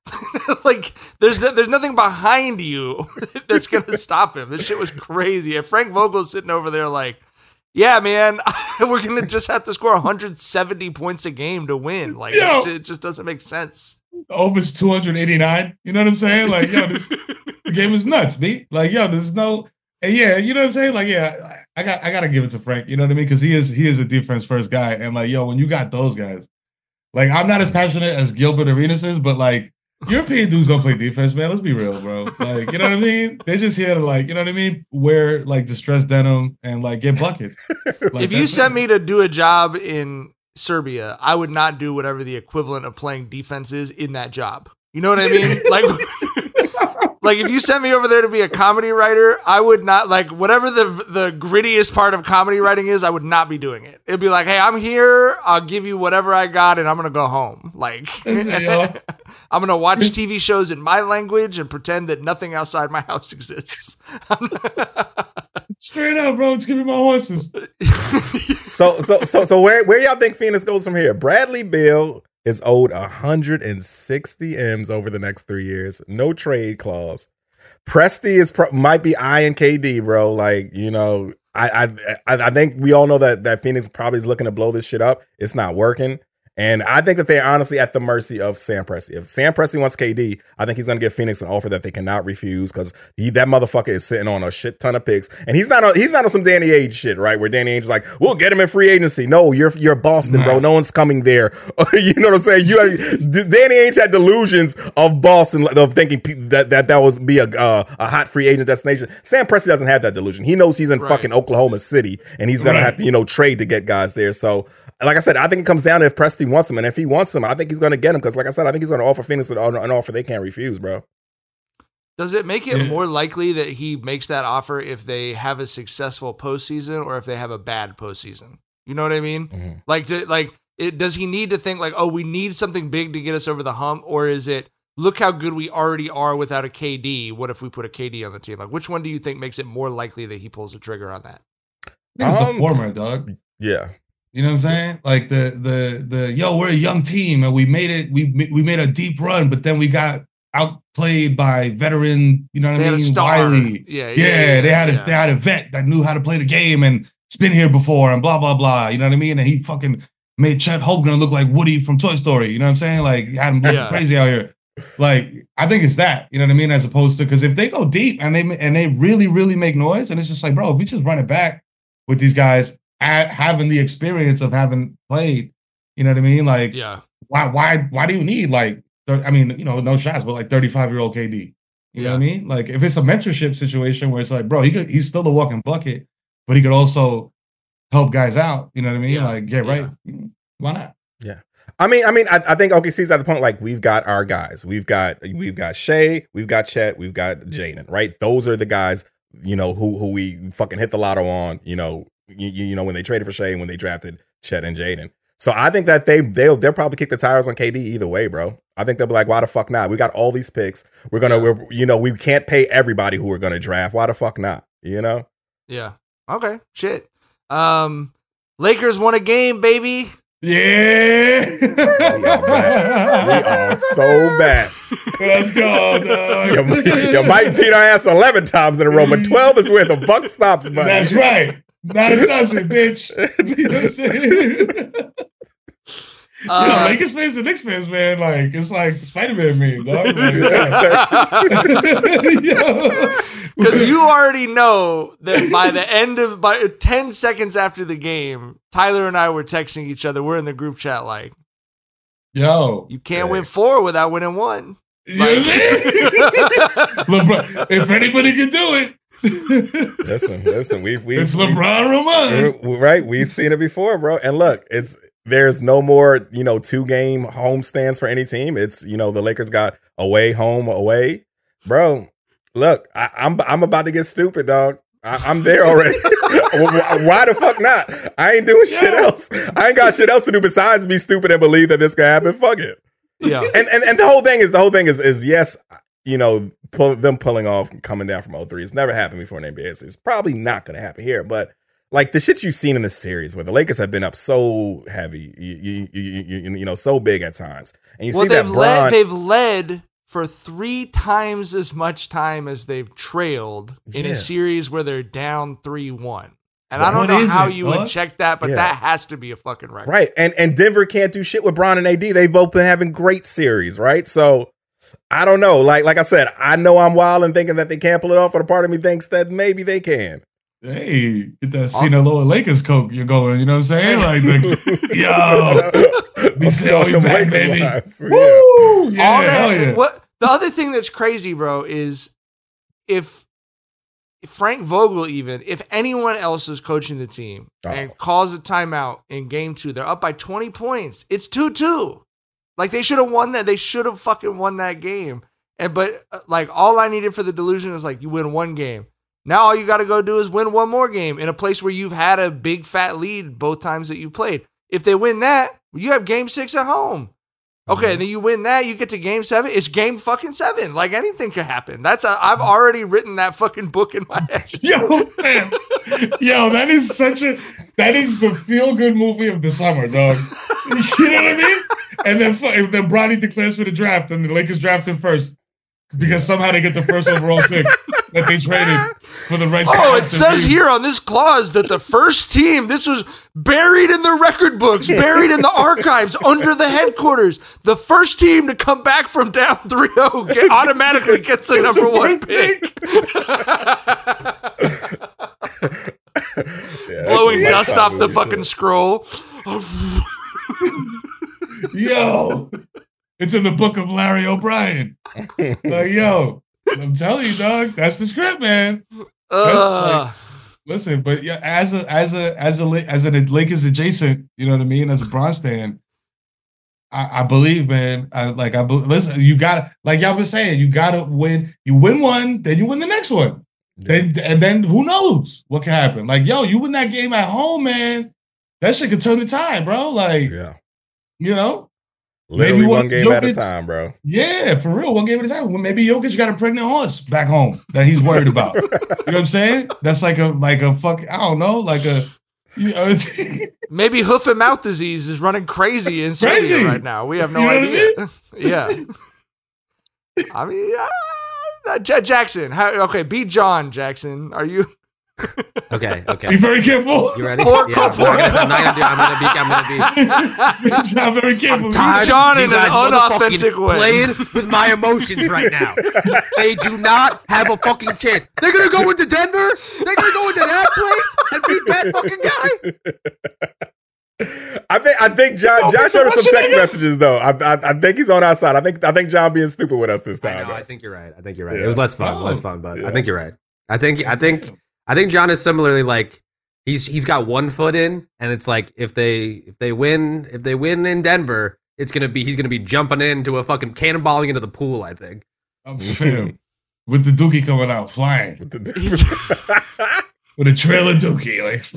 Like there's no, there's nothing behind you that's gonna stop him. This shit was crazy. And Frank Vogel's sitting over there like, yeah, man, we're gonna just have to score one hundred seventy points a game to win. Like Yo. it just doesn't make sense. Over's two eighty-nine. You know what I'm saying? Like, yo, this the game is nuts, B. Like, yo, there's no, and yeah, you know what I'm saying? Like, yeah, I got, I got to give it to Frank. You know what I mean? Because he is, he is a defense first guy, and like, yo, when you got those guys, like, I'm not as passionate as Gilbert Arenas is, but like, European dudes don't play defense, man. Let's be real, bro. Like, you know what I mean? They're just here to like, you know what I mean? Wear like distressed denim and like get buckets. Like, if you sent me to do a job in Serbia, I would not do whatever the equivalent of playing defense is in that job. You know what I mean? Like, like if you sent me over there to be a comedy writer, I would not, like, whatever the the grittiest part of comedy writing is, I would not be doing it. It'd be like, hey, I'm here, I'll give you whatever I got, and I'm gonna go home. Like, I'm gonna watch T V shows in my language and pretend that nothing outside my house exists. Straight up, bro. Just give me my horses. So, so, so, so, where, where y'all think Phoenix goes from here? Bradley Beal is owed one hundred sixty M's over the next three years. No trade clause. Presti is pro- might be eyeing K D, bro. Like, you know, I, I, I think we all know that that Phoenix probably is looking to blow this shit up. It's not working. And I think that they're honestly at the mercy of Sam Presti. If Sam Presti wants K D, I think he's going to give Phoenix an offer that they cannot refuse because he that motherfucker is sitting on a shit ton of picks. And he's not on, he's not on some Danny Ainge shit, right? Where Danny Ainge is like, we'll get him in free agency. No, you're you're Boston, bro. No one's coming there. You know what I'm saying? You Danny Ainge had delusions of Boston, of thinking that that, that would be a, uh, a hot free agent destination. Sam Presti doesn't have that delusion. He knows he's in right. fucking Oklahoma City and he's going right. to have to, you know, trade to get guys there. So, like I said, I think it comes down to if Presti wants him, and if he wants him, I think he's going to get him because, like I said, I think he's going to offer Phoenix an, an offer they can't refuse, bro. Does it make it more likely that he makes that offer if they have a successful postseason or if they have a bad postseason? You know what I mean? Mm-hmm. Like, do, like, it, does he need to think like, oh, we need something big to get us over the hump, or is it look how good we already are without a K D? What if we put a K D on the team? Like, which one do you think makes it more likely that he pulls the trigger on that? I think it's Um, the former, dog. Yeah. You know what I'm saying? Like the the the yo, we're a young team and we made it. We we made a deep run, but then we got outplayed by veteran. You know what They I had a mean? star. Wiley. Yeah, yeah, yeah. yeah, they had a yeah. they had a vet that knew how to play the game and it's been here before and blah blah blah. You know what I mean? And he fucking made Chet Holmgren look like Woody from Toy Story. You know what I'm saying? Like he had him looking Yeah. crazy out here. Like I think it's that. You know what I mean? As opposed to because if they go deep and they and they really really make noise and it's just like, bro, if we just run it back with these guys. At having the experience of having played, you know what I mean? Like, Yeah. why, why, why do you need like? thir- I mean, you know, no shots, but like thirty-five year old K D. You know what I mean? Like, if it's a mentorship situation where it's like, bro, he could, he's still a walking bucket, but he could also help guys out. You know what I mean? Yeah. Like, get right. Why not? Yeah. I mean, I mean, I, I think O K C's at the point like we've got our guys. We've got we've got Shea, we've got Chet, we've got Jaden, right? Those are the guys, you know, who who we fucking hit the lotto on, you know, you, you know, when they traded for Shea and when they drafted Chet and Jaden. So I think that they they'll they'll probably kick the tires on K D either way, bro. I think they'll be like, why the fuck not? We got all these picks. We're gonna we're you know, we can't pay everybody who we're gonna draft. Why the fuck not? You know? Yeah. Okay. Shit. Um, Lakers won a game, baby. Yeah. We are back. We are so bad. Let's go, dog. You, you might beat our ass eleven times in a row, but twelve is where the buck stops, buddy. That's right. Not a dozen, bitch. You know what I'm saying? Uh, you know, Lakers fans and Knicks fans, man, like it's like the Spider-Man meme, dog. Because you already know that by the end of by ten seconds after the game, Tyler and I were texting each other. We're in the group chat like, yo, you can't win four without winning one. You know what I'm saying? LeBron, if anybody can do it. listen, listen, we've we've it's LeBron Roman. we, right? We've seen it before, bro. And look, it's there's no more, you know, two game home stands for any team. It's, you know, the Lakers got away, home, away, bro. Look, I, I'm I'm about to get stupid, dog. I, I'm there already. Why the fuck not? I ain't doing shit else. I ain't got shit else to do besides be stupid and believe that this can happen. Fuck it. Yeah. And and and the whole thing is the whole thing is is yes, you know, pull, them pulling off and coming down from oh three. It's never happened before in the N B A. So it's probably not going to happen here. But like the shit you've seen in this series where the Lakers have been up so heavy, you you you, you, you know, so big at times, and you well, see that they've Bron, led. They've led for three times as much time as they've trailed in Yeah. a series where they're down three one. And I don't What know is how it, you dog? would check that, but Yeah. that has to be a fucking record. Right. And and Denver can't do shit with Bron and A D. They've both been having great series, right? So I don't know. Like like I said, I know I'm wild and thinking that they can't pull it off, but a part of me thinks that maybe they can. Hey, get that Sinaloa Lakers Coke you're going, you know what I'm saying? Like, the, yo, we sell you back, baby. Lives. Yeah. Woo! Yeah, All hell that, yeah. what the other thing that's crazy, bro, is if, if Frank Vogel, even if anyone else is coaching the team Oh. and calls a timeout in game two, they're up by twenty points. It's two two. Like they should have won that. They should have fucking won that game. And but uh, like all I needed for the delusion is like you win one game. Now all you got to go do is win one more game in a place where you've had a big fat lead both times that you played. If they win that, you have game six at home. Okay, then you win that, you get to game seven. It's game fucking seven. Like anything could happen. That's a, I've already written that fucking book in my head. Yo, man. Yo, that is such a that is the feel good movie of the summer, dog. You know what I mean? And then fu- then Bronny declares for the draft, and the Lakers draft him first because somehow they get the first overall pick that they traded for the Red Sox. Oh, it says here on this clause that the first team, this was buried in the record books, buried in the archives under the headquarters. The first team to come back from down three oh get, automatically gets the number one pick. Yeah, Blowing that's a dust off the movie, fucking shit. scroll. Yo, it's in the book of Larry O'Brien. Like, yo, I'm telling you, dog, that's the script, man. That's Uh, like, listen, but yeah, as a as a as a La- as a Lakers adjacent, you know what I mean, as a Bron stan, I, I believe, man. I, like I be, listen, you got like y'all been saying, you gotta win. You win one, then you win the next one. Then and then who knows what can happen? Like, yo, you win that game at home, man. That shit could turn the tide, bro. Like, Yeah. you know, Literally maybe one what- game at a Jokic- time, bro. yeah, for real. One game at a time. Well, maybe Jokic got a pregnant horse back home that he's worried about. You know what I'm saying? That's like a like a fuck. I don't know, like a. You know, maybe hoof and mouth disease is running crazy in Crazy. Serbia right now. We have no You know what idea. Yeah. I mean, uh, J- Jackson. How, okay, be John Jackson. Are you? Okay, okay. Be very careful. You ready? Pork, yeah, pork, I'm, not, I'm not gonna do. I'm gonna be. I'm gonna be. I'm very careful. tired John of in you an guys motherfucking unauthentic way. Playing with my emotions right now. They do not have a fucking chance. They're gonna go into Denver. They're gonna go into that place and beat that fucking guy. I think I think John Oh, John showed us some what you text nigga? messages though. I, I I think he's on our side. I think I think John being stupid with us this I time. know. though. I think you're right. I think you're right. Yeah. It was less fun. Oh. Less fun, but Yeah. I think you're right. I think. I think. I think John is similarly like he's he's got one foot in, and it's like if they if they win if they win in Denver, it's gonna be he's gonna be jumping into a fucking cannonballing into the pool. I think. I'm fam. With the dookie coming out flying. With the- With a trailer dookie. Like,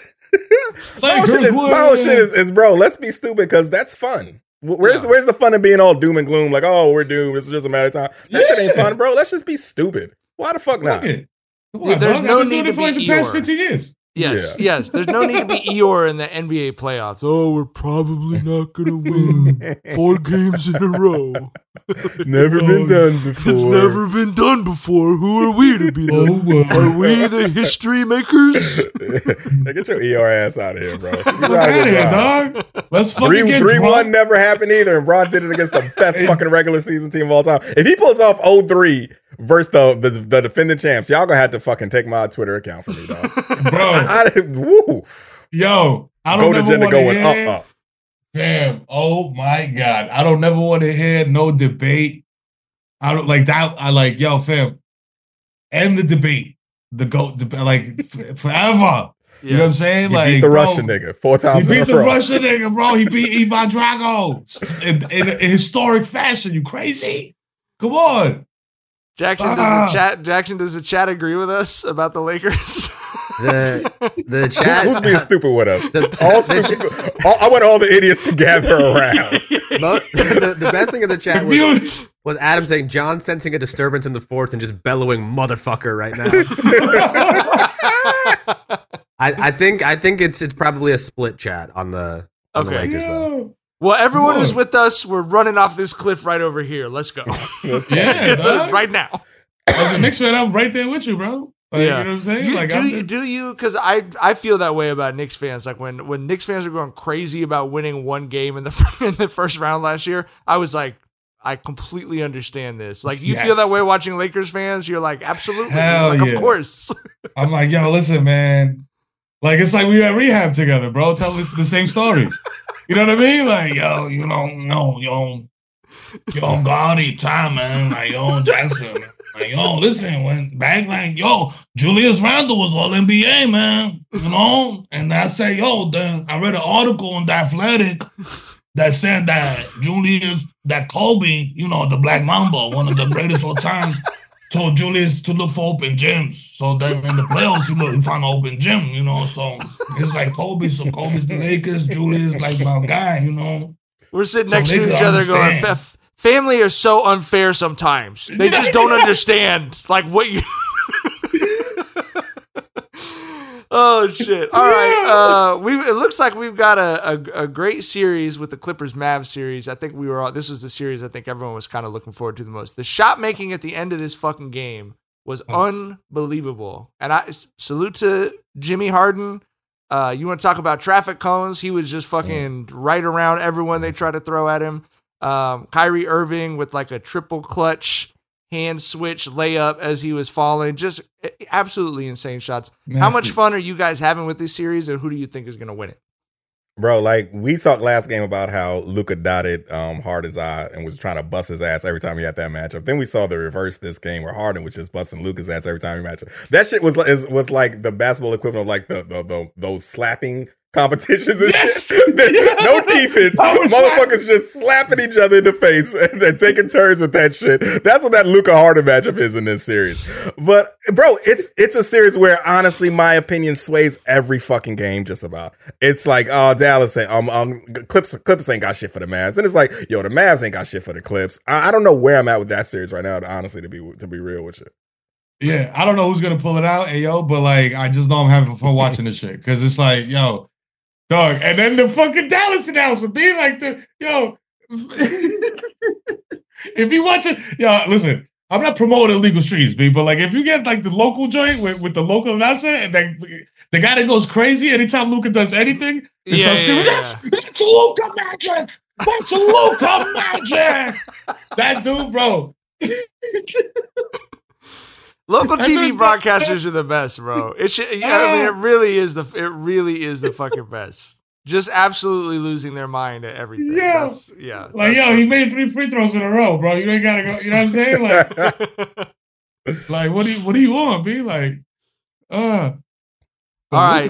my whole shit, is, my whole shit is, is, bro, let's be stupid because that's fun. Wh- Where's Yeah. where's the fun in being all doom and gloom? Like, oh, we're doomed. It's just a matter of time. That shit ain't Yeah. fun, bro. Let's just be stupid. Why the fuck not? Fuck it. Come on, There's dog. I've no been doing need it to for like be the past Eeyore. fifteen years. Yes, Yeah. yes. There's no need to be Eeyore in the N B A playoffs. Oh, we're probably not gonna win four games in a row. Never been done before. It's never been done before. Who are we to be the? Oh, well. Are we the history makers? Hey, get your E R ass out of here, bro. You Fuck ride out with of here, Bron. dog. Let's fucking Three, get three drunk. one never happened either, and Bron did it against the best fucking regular season team of all time. If he pulls off oh three versus the, the the defending champs, y'all gonna have to fucking take my Twitter account from me, dog. Bro, I, woo. yo, I Go don't to never Jenna want to going hear. up, up. Damn, oh my God. I don't never want to hear no debate. I don't like that. I like, yo, fam, end the debate. The GOAT, deb- like, f- forever. You know what I'm saying? He like, beat the bro, Russian nigga four He times in beat a the row. Russian nigga, bro. He beat Ivan Drago in, in, in historic fashion. You crazy? Come on. Jackson does Ah. the chat. Jackson does the chat agree with us about the Lakers? The the Who- chat. Who's being stupid with us? The, All the, stupid, all, I want all the idiots to gather around. mo- the, the best thing in the chat was, Beautiful. was Adam saying John sensing a disturbance in the force and just bellowing motherfucker right now. I, I think I think it's it's probably a split chat on the on the Okay. Lakers though. Yo. Well, everyone who's Come on. with us, we're running off this cliff right over here. Let's go. Yeah, dog. right now. As a Knicks fan, I'm right there with you, bro. Like, yeah. You know what I'm saying? You, like, do, I'm you, do you? Because I, I feel that way about Knicks fans. Like when, when Knicks fans are going crazy about winning one game in the in the first round last year, I was like, I completely understand this. Like you Yes. feel that way watching Lakers fans. You're like, absolutely, Hell like, yeah. of course. I'm like, yo, listen, man. Like it's like we were at rehab together, bro. Tell us the same story. You know what I mean? Like, yo, you don't know, yo, yo, Gotti, time, man. Like, yo, Jackson. Like, yo, listen, when back like, yo, Julius Randle was all N B A, man. You know? And I say, yo, then I read an article in The Athletic that said that Julius, that Kobe, you know, the Black Mamba, one of the greatest all times, told Julius to look for open gyms. So then in the playoffs, he, look, he found an open gym, you know. So it's like Kobe, so Kobe's the Lakers, Julius like my guy, you know. We're sitting So next to niggas each other understand. going, "F- family are so unfair sometimes. They just don't understand like what you. Oh shit! All right, uh, we it looks like we've got a, a, a great series with the Clippers Mavs series. I think we were all, this was the series I think everyone was kind of looking forward to the most. The shot making at the end of this fucking game was unbelievable, and I salute to Jimmy Harden. Uh, you want to talk about traffic cones? He was just fucking right around everyone they tried to throw at him. Um, Kyrie Irving with like a triple clutch hand switch layup as he was falling. Just absolutely insane shots. Nasty. How much fun are you guys having with this series, and who do you think is going to win it? Bro, like we talked last game about how Luka dotted um, Harden's eye and was trying to bust his ass every time he had that matchup. Then we saw the reverse this game where Harden was just busting Luka's ass every time he matched up. That shit was is, was like the basketball equivalent of like the, the, the those slapping competitions and Yes! shit. No defense. Motherfuckers just slapping each other in the face and, and taking turns with that shit. That's what that Luka Harden matchup is in this series. But bro, it's it's a series where honestly my opinion sways every fucking game just about. It's like, oh, Dallas ain't, um, um Clips Clips ain't got shit for the Mavs. And it's like, yo, the Mavs ain't got shit for the Clips. I, I don't know where I'm at with that series right now, honestly, to be to be real with you. Yeah, I don't know who's gonna pull it out, hey, yo, but like I just know I'm having fun watching this shit because it's like, yo, dog, and then the fucking Dallas announcer being like the yo, if you watch it, yo, listen, I'm not promoting illegal streams, B, but like if you get like the local joint with, with the local announcer and like the guy that goes crazy anytime Luka does anything, and Yeah, starts screaming, yeah, that's, that's Luka magic, that's Luka magic, that dude, bro. Local And T V there's broadcasters are the best, bro. It should, I mean, it really is the it really is the fucking best. Just absolutely losing their mind at everything. Yeah. That's, yeah. Like, yo, he made three free throws in a row, bro. You ain't gotta go. You know what I'm saying? Like, like what do you what do you want? Be like, uh. All right,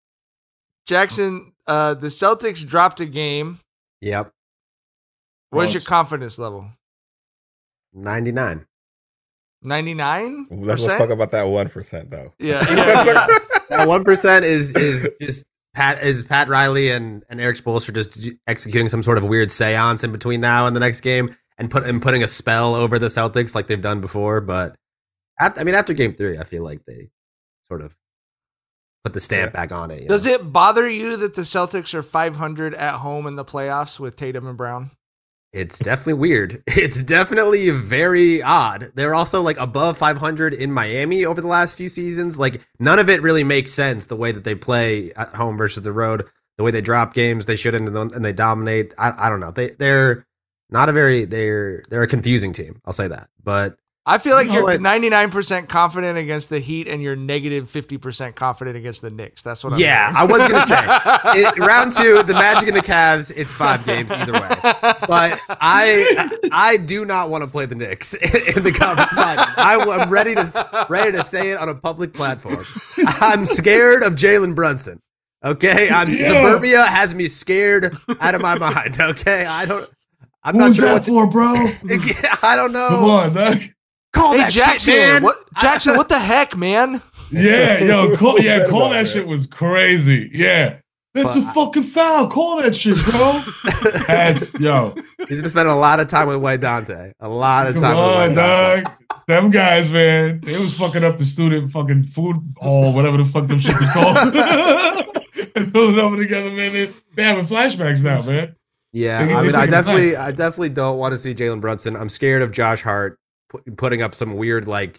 Jackson. Uh, the Celtics dropped a game. Yep. What's your confidence level? ninety-nine. ninety-nine? Let's, let's talk about that one percent though. Yeah, yeah. That one percent is is just Pat is Pat Riley and, and Eric Spoelstra just executing some sort of weird seance in between now and the next game and put and putting a spell over the Celtics like they've done before. But after, I mean, after game three, I feel like they sort of put the stamp yeah. back on it. Does know? it bother you that the Celtics are five hundred at home in the playoffs with Tatum and Brown? It's definitely weird. It's definitely very odd. They're also like above five hundred in Miami over the last few seasons. Like none of it really makes sense the way that they play at home versus the road, the way they drop games they shouldn't and they dominate. I, I don't know. They they're not a very they're they're a confusing team. I'll say that. But I feel like you know you're what? ninety-nine percent confident against the Heat and you're negative fifty percent confident against the Knicks. That's what I'm Yeah, hearing. I was going to say. In round two, the Magic and the Cavs, it's five games either way. But I I do not want to play the Knicks in the conference finals. I, I'm ready to, ready to say it on a public platform. I'm scared of Jalen Brunson. Okay? I'm Yeah. Suburbia has me scared out of my mind. Okay? I don't I'm Who's not sure that what for, bro? I don't know. Come on, Doug. Call Hey, that Jackson, shit, man. what, Jackson, what the heck, man? Yeah, yo, call, yeah, Said call about that that. shit was crazy. Yeah. That's But a fucking foul. Call that shit, bro. That's, yo. He's been spending a lot of time with White Dante. A lot of Come time with on, White Dante. dog. Them guys, man, they was fucking up the student fucking food hall, whatever the fuck them shit was called. And pulling over together, man. They, they having flashbacks now, man. Yeah, They- I they mean, I taking definitely, time. I definitely don't want to see Jalen Brunson. I'm scared of Josh Hart pu- putting up some weird like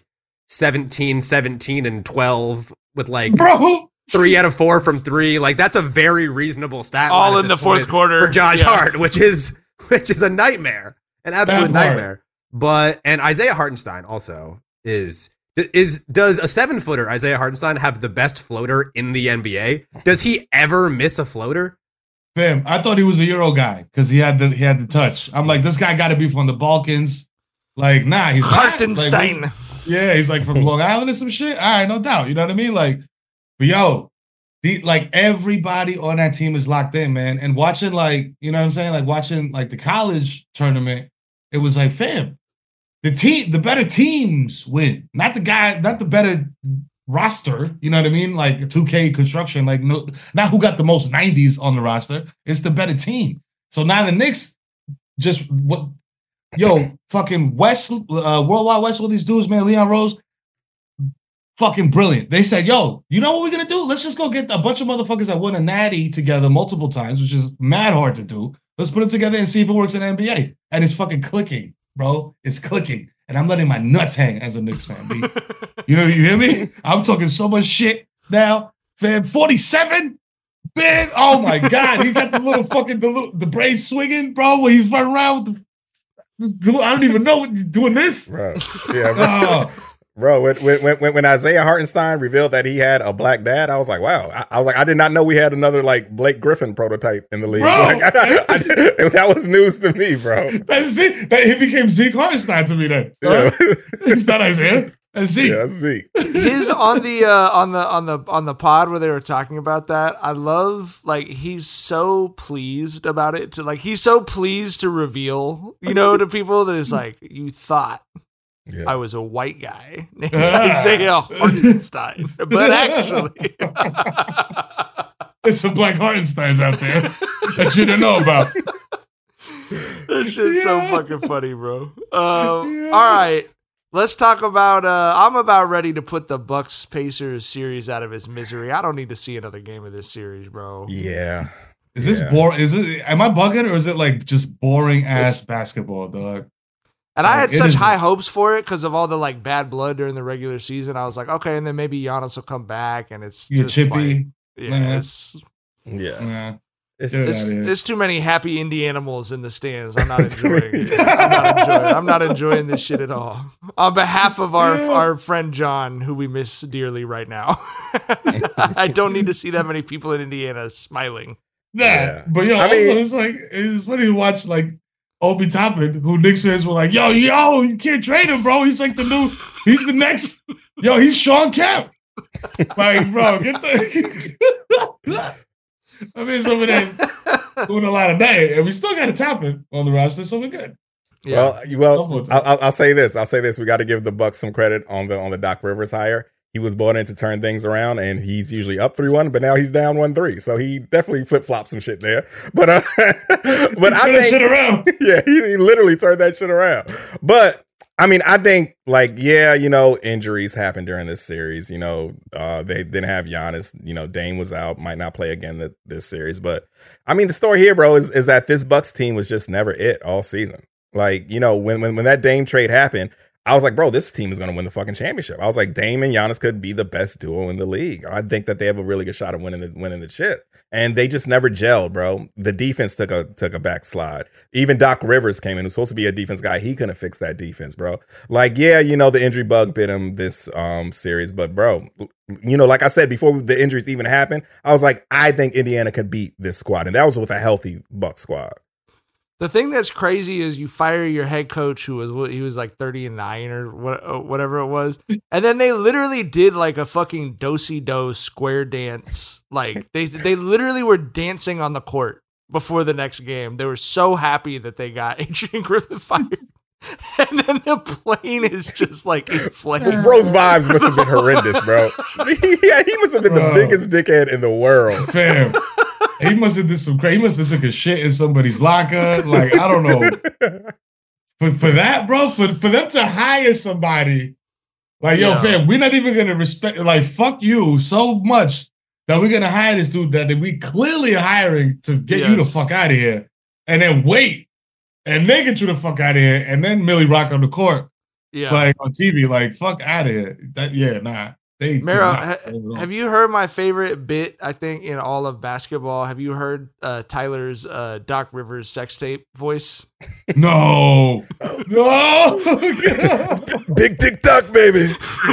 seventeen, seventeen, and twelve with like Bro. three out of four from three. Like that's a very reasonable stat. All line at in this the fourth point quarter. for Josh Yeah. Hart, which is which is a nightmare, an absolute That part. nightmare. But and Isaiah Hartenstein also is is does a seven footer Isaiah Hartenstein have the best floater in the N B A? Does he ever miss a floater? Fam, I thought he was a Euro guy because he had the he had the touch. I'm like, this guy got to be from the Balkans. Like, nah, he's not. Hartenstein. Like, yeah, he's like from Long Island and some shit. All right, no doubt. You know what I mean? Like, but yo, the, like everybody on that team is locked in, man. And watching, like, you know what I'm saying? Like watching like the college tournament, it was like, fam, the team, the better teams win, not the guy, not the better roster. You know what I mean? Like two K construction, like no, not who got the most nineties on the roster. It's the better team. So now the Knicks just what. Yo, fucking West, uh, Worldwide West, all these dudes, man, Leon Rose, fucking brilliant. They said, yo, you know what we're going to do? Let's just go get a bunch of motherfuckers that won a natty together multiple times, which is mad hard to do. Let's put it together and see if it works in the N B A. And it's fucking clicking, bro. It's clicking. And I'm letting my nuts hang as a Knicks fan, B. You know, you hear me? I'm talking so much shit now. Fam, forty-seven? Man, oh my God. He got the little fucking, the little, the braids swinging, bro, where he's running around with the I don't even know what you're doing this. Bro. Yeah, bro. Oh. Bro, when, when, when, when Isaiah Hartenstein revealed that he had a black dad, I was like, wow. I, I was like, I did not know we had another like Blake Griffin prototype in the league. Like, I, I, I, that was news to me, bro. That's it. That, he became Zeke Hartenstein to me then. Yeah. It's not Isaiah. That's Zeke. Yeah, that's Zeke. He's on the uh, on the on the on the pod where they were talking about that. I love like he's so pleased about it. To like he's so pleased to reveal, you know, to people that it's like you thought yeah. I was a white guy named Isaiah Hartenstein, but actually, there's some black Hartensteins out there that you didn't know about. That shit's yeah. so fucking funny, bro. Uh, yeah. All right. Let's talk about. Uh, I'm about ready to put the Bucks Pacers series out of its misery. I don't need to see another game of this series, bro. Yeah. Is this yeah. boring? Is it? Am I bugging or is it like just boring ass basketball, dog? And I had like, such high hopes for it because of all the like bad blood during the regular season. I was like, okay, and then maybe Giannis will come back, and it's you just chippy. Like, yeah, yeah. it's yeah. yeah. It's, it's, it's too many happy indie animals in the stands. I'm not enjoying it. I'm not enjoying, I'm not enjoying this shit at all. On behalf of our yeah. our friend John, who we miss dearly right now, I don't need to see that many people in Indiana smiling. Nah, yeah. But yo, I also, mean, it's like it's funny to watch like Obi Toppin, who Knicks fans were like, yo, yo, you can't trade him, bro. He's like the new, he's the next, yo, he's Sean Kemp. Like, bro, get the. I mean, it's over there doing a lot of that, and we still got a Toppin on the roster, so we're good. Yeah. Well, well, I'll, I'll say this. I'll say this. We got to give the Bucks some credit on the on the Doc Rivers hire. He was brought in to turn things around, and he's usually up three one, but now he's down one three. So he definitely flip flopped some shit there. But uh, but I think shit around. Yeah, he, he literally turned that shit around. But I mean, I think, like, yeah, you know, injuries happened during this series. You know, uh, they didn't have Giannis. You know, Dame was out, might not play again th- this series. But, I mean, the story here, bro, is, is that this Bucks team was just never it all season. Like, you know, when when when that Dame trade happened, I was like, bro, this team is going to win the fucking championship. I was like, Dame and Giannis could be the best duo in the league. I think that they have a really good shot of winning the winning the shit. And they just never gelled, bro. The defense took a took a backslide. Even Doc Rivers came in, who's supposed to be a defense guy. He couldn't fix that defense, bro. Like, yeah, you know, the injury bug bit him this um series, but bro, you know, like I said, before the injuries even happened, I was like, I think Indiana could beat this squad. And that was with a healthy Bucks squad. The thing that's crazy is you fire your head coach, who was he was like thirty and nine or what, whatever it was, and then they literally did like a fucking do-si-do square dance. Like they they literally were dancing on the court before the next game. They were so happy that they got Adrian Griffin fired, and then the plane is just like in flames. Bro's vibes must have been horrendous, bro. Yeah, he must have been bro. the biggest dickhead in the world, fam. He must have did some crazy. He must have took a shit in somebody's locker. Like, I don't know. For for that, bro, for, for them to hire somebody, like, yo, yeah. fam, we're not even gonna respect, like, fuck you so much that we're gonna hire this dude that we clearly are hiring to get yes. you the fuck out of here, and then wait, and they get you the fuck out of here, and then Millie Rock on the court. Yeah. Like on T V, like fuck out of here. That yeah, nah. They Mero, not- ha- have you heard my favorite bit, I think, in all of basketball? Have you heard uh, Tyler's uh, Doc Rivers sex tape voice? No. No. Big Dick Doc, baby.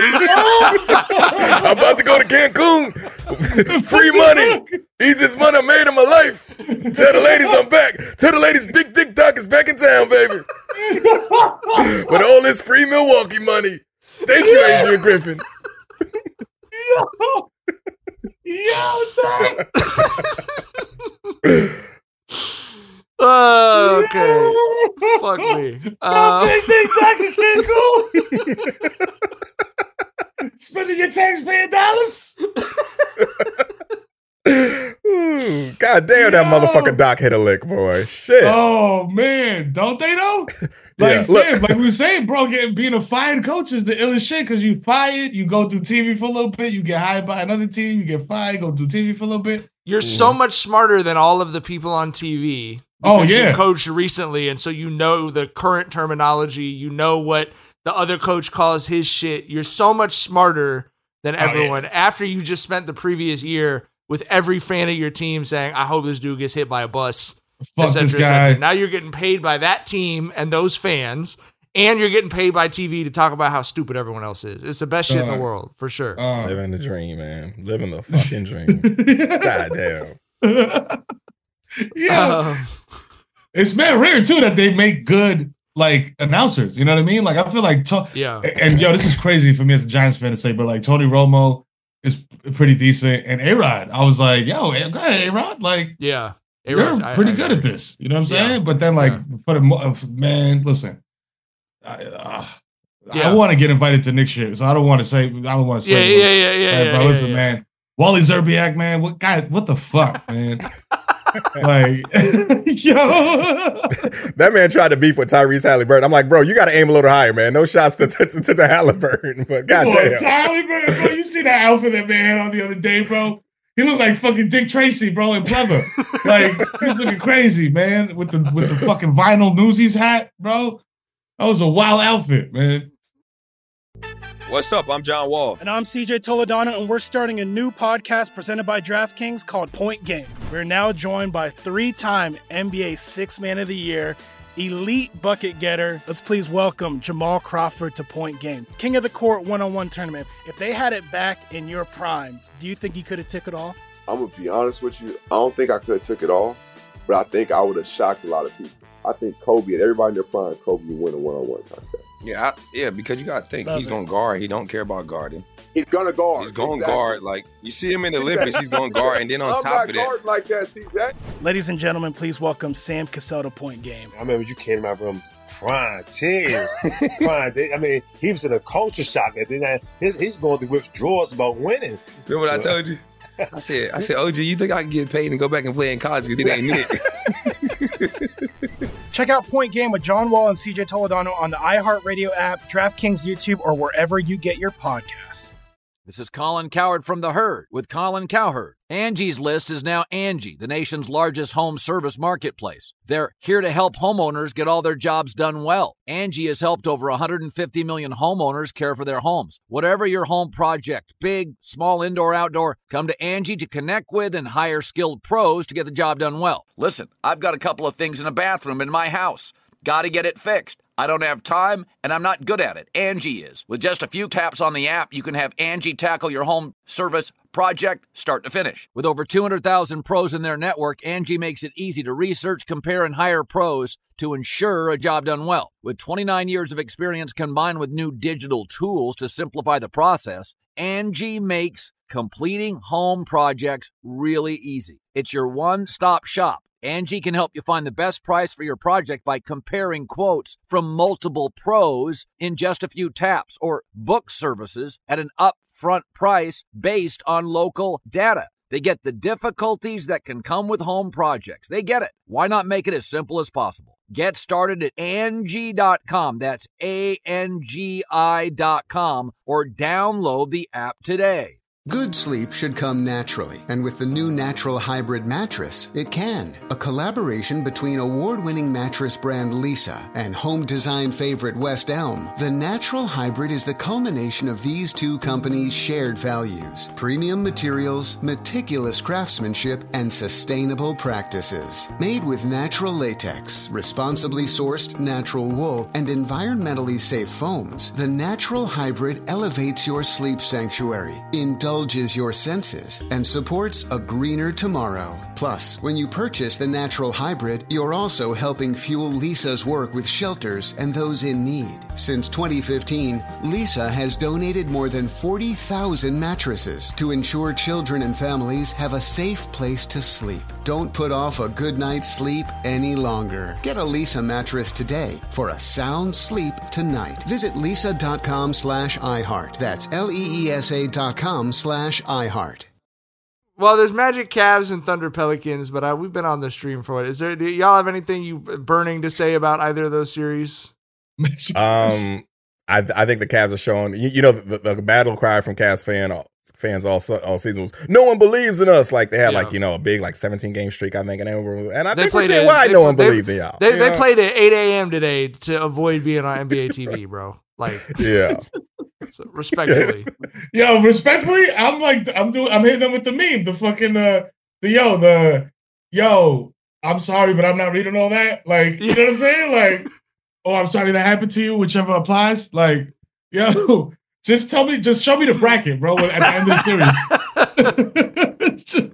I'm about to go to Cancun. Free money. Easiest money I made in my life. Tell the ladies I'm back. Tell the ladies Big Dick Doc is back in town, baby. With all this free Milwaukee money. Thank you, Adrian Griffin. Yo, Doc. Oh, okay. Fuck me. Uh, Big Dick Doc is Cancun. Spending your taxpayer dollars. Ooh, God damn, that Yo. motherfucker Doc hit a lick, boy. Shit. Oh man, don't they though? Yeah, Like, look. fam, like we were saying, bro, getting being a fired coach is the illest shit because you fired, you go through T V for a little bit, you get hired by another team, you get fired, go through T V for a little bit. You're so much smarter than all of the people on T V. Oh, because yeah. You coached recently, and so you know the current terminology. You know what the other coach calls his shit. You're so much smarter than Oh, yeah. everyone after you just spent the previous year with every fan of your team saying, I hope this dude gets hit by a bus. Fuck et cetera, this et cetera. guy. Now you're getting paid by that team and those fans, and you're getting paid by T V to talk about how stupid everyone else is. It's the best shit in the Uh, world, for sure. Uh, Living the dream, man. Living the fucking dream. God damn. yeah. Um, It's man rare too that they make good like announcers. You know what I mean? Like I feel like to- yeah. and yo, this is crazy for me as a Giants fan to say, but like Tony Romo is pretty decent, and A-Rod, I was like, yo, go ahead, A-Rod, like Yeah. you're A-Rod, I- pretty I good agree. at this. You know what I'm Yeah. saying? But then like Yeah. for the mo- uh, man, listen, I, uh, Yeah. I want to get invited to Knicks shit, so I don't want to say I don't want to Yeah, say. yeah, yeah, yeah, Hey, yeah, bro, yeah, listen, yeah. man, Wally Zerbiak, man, what guy? What the fuck, man? Like, yo, That man tried to beef with Tyrese Halliburton. I'm like, bro, you got to aim a little higher, man. No shots to, to, to the Halliburton. But Boy, goddamn. Tyler, bro, bro, you see that outfit that man had on the other day, bro? He looked like fucking Dick Tracy, bro, in Pleather. Like he was looking crazy, man, with the with the fucking vinyl Newsies hat, bro. That was a wild outfit, man. What's up? I'm John Wall. And I'm C J Toledano, and we're starting a new podcast presented by DraftKings called Point Game. We're now joined by three-time N B A Sixth Man of the Year, elite bucket getter. Let's please welcome Jamal Crawford to Point Game. King of the Court one-on-one tournament. If they had it back in your prime, do you think you could have took it all? I'm gonna be honest with you. I don't think I could have took it all, but I think I would have shocked a lot of people. I think Kobe and everybody in their prime, Kobe would win a one-on-one contest. Yeah, I, yeah, because you got to think Love he's it. going to guard. He don't care about guarding. He's gonna guard. He's going to Exactly. guard. Like you see him in the Olympics, he's going to guard, and then on I'm top not of that, guarding like that, C J. Ladies and gentlemen, please welcome Sam Cassell to Point Game. I remember you came in my room crying, tears, crying. They- I mean, he was in a culture shock. And then I, his, he's going through withdrawals about winning. remember what I told you? I said, I said, O G, you think I can get paid and go back and play in college because it ain't it? Check out Point Game with John Wall and C J Toledano on the iHeartRadio app, DraftKings YouTube, or wherever you get your podcasts. This is Colin Cowherd from The Herd with Colin Cowherd. Angie's List is now Angie, the nation's largest home service marketplace. They're here to help homeowners get all their jobs done well. Angie has helped over one hundred fifty million homeowners care for their homes. Whatever your home project, big, small, indoor, outdoor, come to Angie to connect with and hire skilled pros to get the job done well. Listen, I've got a couple of things in a bathroom in my house. Got to get it fixed. I don't have time, and I'm not good at it. Angie is. With just a few taps on the app, you can have Angie tackle your home service project start to finish. With over two hundred thousand pros in their network, Angie makes it easy to research, compare, and hire pros to ensure a job done well. With twenty-nine years of experience combined with new digital tools to simplify the process, Angie makes completing home projects really easy. It's your one-stop shop. Angie can help you find the best price for your project by comparing quotes from multiple pros in just a few taps, or book services at an upfront price based on local data. They get the difficulties that can come with home projects. They get it. Why not make it as simple as possible? Get started at Angie dot com. That's A N G I dot com, or download the app today. Good sleep should come naturally, and with the new Natural Hybrid mattress, it can. A collaboration between award-winning mattress brand Leesa and home design favorite West Elm, the Natural Hybrid is the culmination of these two companies' shared values: premium materials, meticulous craftsmanship, and sustainable practices. Made with natural latex, responsibly sourced natural wool, and environmentally safe foams, the Natural Hybrid elevates your sleep sanctuary, indulges your senses, and supports a greener tomorrow. Plus, when you purchase the Natural Hybrid, you're also helping fuel Leesa's work with shelters and those in need. Since twenty fifteen, Leesa has donated more than forty thousand mattresses to ensure children and families have a safe place to sleep. Don't put off a good night's sleep any longer. Get a Leesa mattress today for a sound sleep tonight. Visit leesa.com slash iHeart. That's L-E-E-S-A dot com slash iHeart. Well, there's Magic Cavs and Thunder Pelicans, but uh, we've been on the stream for it. Is there? Do y'all have anything you burning to say about either of those series? Um, I I think the Cavs are showing. You, you know, the, the battle cry from Cavs fan fans all all season was, "No one believes in us." Like they had yeah. like you know a big like seventeen game streak, I think, and they were, and I they think we said why they, no one they, believed in y'all. They you they know? played at eight a.m. today to avoid being on N B A T V, bro. Like yeah. So respectfully, yo, respectfully, I'm like, I'm doing, I'm hitting them with the meme, the fucking, uh, the yo, the yo. I'm sorry, but I'm not reading all that. Like, you know what I'm saying? Like, oh, I'm sorry that happened to you. Whichever applies. Like, yo, just tell me, just show me the bracket, bro. At the end of the series.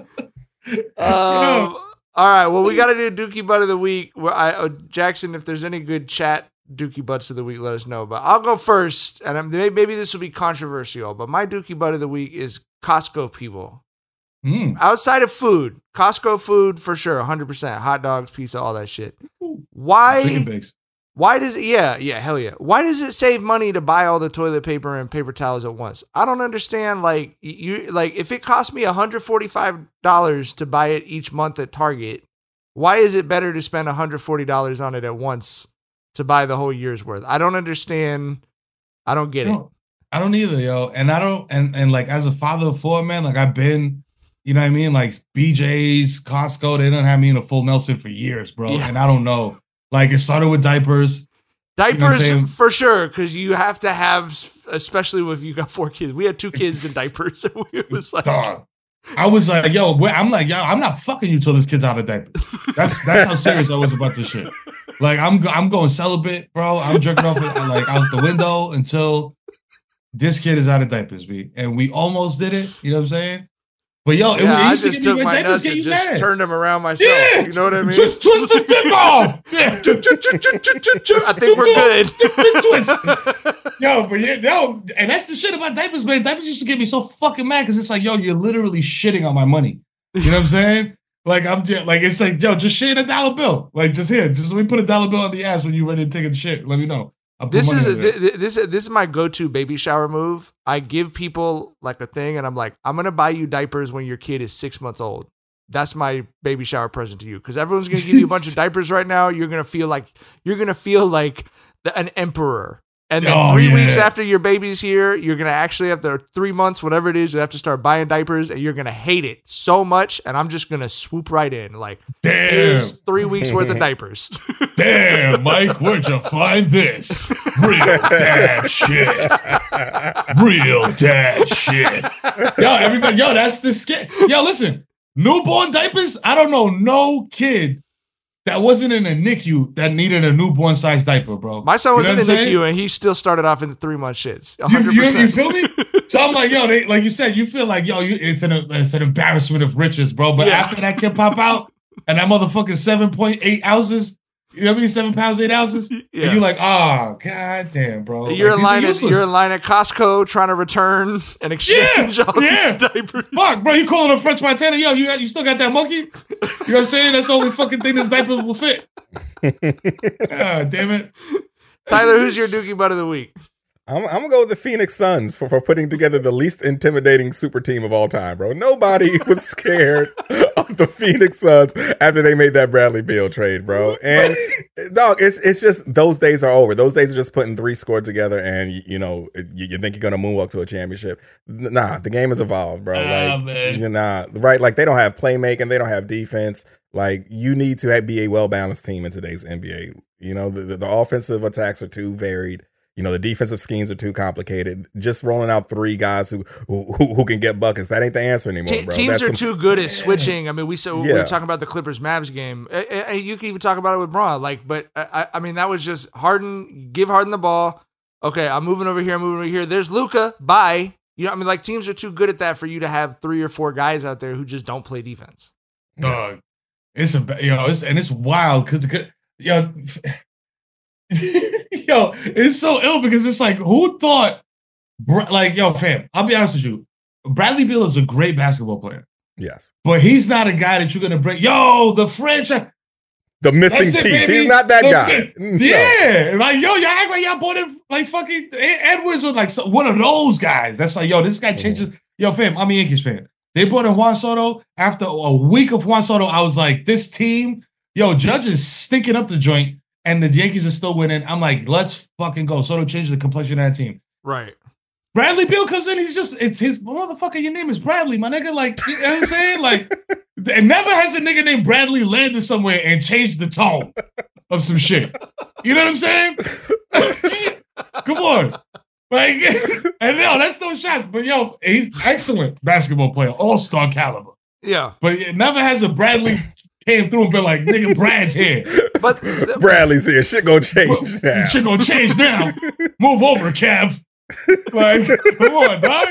um, all right. Well, we got to do Dookie Butt of the Week. Where I, uh, Jackson, if there's any good chat Dookie Butts of the Week, let us know. But I'll go first, and I'm, maybe this will be controversial, but my Dookie Butt of the Week is Costco people. Mm. Outside of food, Costco food for sure, one hundred percent. Hot dogs, pizza, all that shit. Why? Why does it, yeah, yeah, hell yeah. Why does it save money to buy all the toilet paper and paper towels at once? I don't understand. Like, you, like if it cost me one hundred forty-five dollars to buy it each month at Target, why is it better to spend one hundred forty dollars on it at once to buy the whole year's worth? I don't understand. I don't get it. No, I don't either, yo. And I don't, and, and like as a father of four, man, like I've been, you know what I mean? Like B J's, Costco, they don't have me in a full Nelson for years, bro. Yeah. And I don't know. Like it started with diapers. Diapers, you know for sure, because you have to have, especially if you got four kids. We had two kids in diapers. And it was like, Dog. I was like, yo, I'm like, yo, I'm not fucking you till this kid's out of diapers. That's that's how serious I was about this shit. Like, I'm I'm going celibate, bro. I'm jerking off like out the window until this kid is out of diapers, B. And we almost did it. You know what I'm saying? But yo, yeah, it, I just took my nuts and just mad. turned them around myself. Yeah, you know what I mean? Just twist the dick off. Yeah. I think we're good. Yo, but yeah, no, and that's the shit about diapers, man. Diapers used to get me so fucking mad because it's like, yo, you're literally shitting on my money. You know what I'm saying? Like I'm just like it's like, yo, just shit a dollar bill. Like just here, just let me put a dollar bill on the ass when you're ready to take a shit. Let me know. This is a, this, this this is my go-to baby shower move. I give people like a thing, and I'm like, I'm gonna buy you diapers when your kid is six months old. That's my baby shower present to you, because everyone's gonna give you a bunch of diapers right now. You're gonna feel like you're gonna feel like the, an emperor. And then oh, three yeah. weeks after your baby's here, you're going to actually have to, three months, whatever it is, you have to start buying diapers, and you're going to hate it so much. And I'm just going to swoop right in. Like, damn, here's three weeks worth of diapers. Damn, Mike, where'd you find this? Real dad shit. Real dad shit. Yo, everybody, yo, that's the skit. Yo, listen, newborn diapers, I don't know no kid that wasn't in a N I C U that needed a newborn sized diaper, bro. My son was you know in the N I C U and he still started off in the three month shits. one hundred You, percent. you, you feel me? So I'm like, yo, they, like you said, you feel like, yo, you, it's an it's an embarrassment of riches, bro. But Yeah. after that kid pop out and that motherfucking seven point eight ounces, you know what I mean? Seven pounds, eight ounces. Yeah. And you're like, oh, god damn, bro. You're like, in line at useless. you're in line at Costco trying to return and exchange Yeah, all yeah. these diapers. Fuck, bro, you calling a French Montana? Yo, you got, you still got that monkey? You know what I'm saying? That's the only fucking thing this diaper will fit. God damn it. Tyler, who's your Dookie Butt of the week? I'm, I'm gonna go with the Phoenix Suns for, for putting together the least intimidating super team of all time, bro. Nobody was scared of the Phoenix Suns after they made that Bradley Beal trade, bro. And dog, it's it's just those days are over. Those days are just putting three scored together, and you, you know you, you think you're gonna moonwalk to a championship. Nah, the game has evolved, bro. Ah, like, man. you're not right. Like they don't have playmaking, they don't have defense. Like you need to have, be a well balanced team in today's N B A. You know the, the, the offensive attacks are too varied. You know, the defensive schemes are too complicated. Just rolling out three guys who who, who can get buckets, that ain't the answer anymore, Te- bro. Teams That's are some, too good at switching. I mean, we so we Yeah. were talking about the Clippers-Mavs game. Uh, uh, You can even talk about it with Braun. Like, but uh, I, I mean, that was just Harden, give Harden the ball. Okay, I'm moving over here, I'm moving over here. There's Luka, bye. You know, I mean, like teams are too good at that for you to have three or four guys out there who just don't play defense. Dog, it's a you know, it's and it's wild because yo, yo, it's so ill because it's like who thought, like yo, fam. I'll be honest with you, Bradley Beal is a great basketball player. Yes, but he's not a guy that you're gonna bring. Yo, the franchise. The missing That's it, piece. baby. He's not that The- guy. No. Yeah, like yo, y'all act like y'all bought it like fucking Edwards or like some, one of those guys. That's like yo, this guy changes. Yo, fam, I'm a Yankees fan. They brought in Juan Soto. After a week of Juan Soto, I was like, this team, yo, Judge is stinking up the joint, and the Yankees are still winning. I'm like, let's fucking go. Soto changed the complexion of that team. Right. Bradley Beal comes in, he's just, it's his motherfucker, your name is Bradley, my nigga. Like, you know what I'm saying? Like, and never has a nigga named Bradley landed somewhere and changed the tone of some shit. You know what I'm saying? Come on. Like, and no, that's no shots. But yo, he's excellent basketball player, all-star caliber. Yeah. But it never has a Bradley came through and been like, nigga, Brad's here. But Bradley's here. Shit gonna change now. Shit gonna change now. Move over, Kev. Like, come on, dog.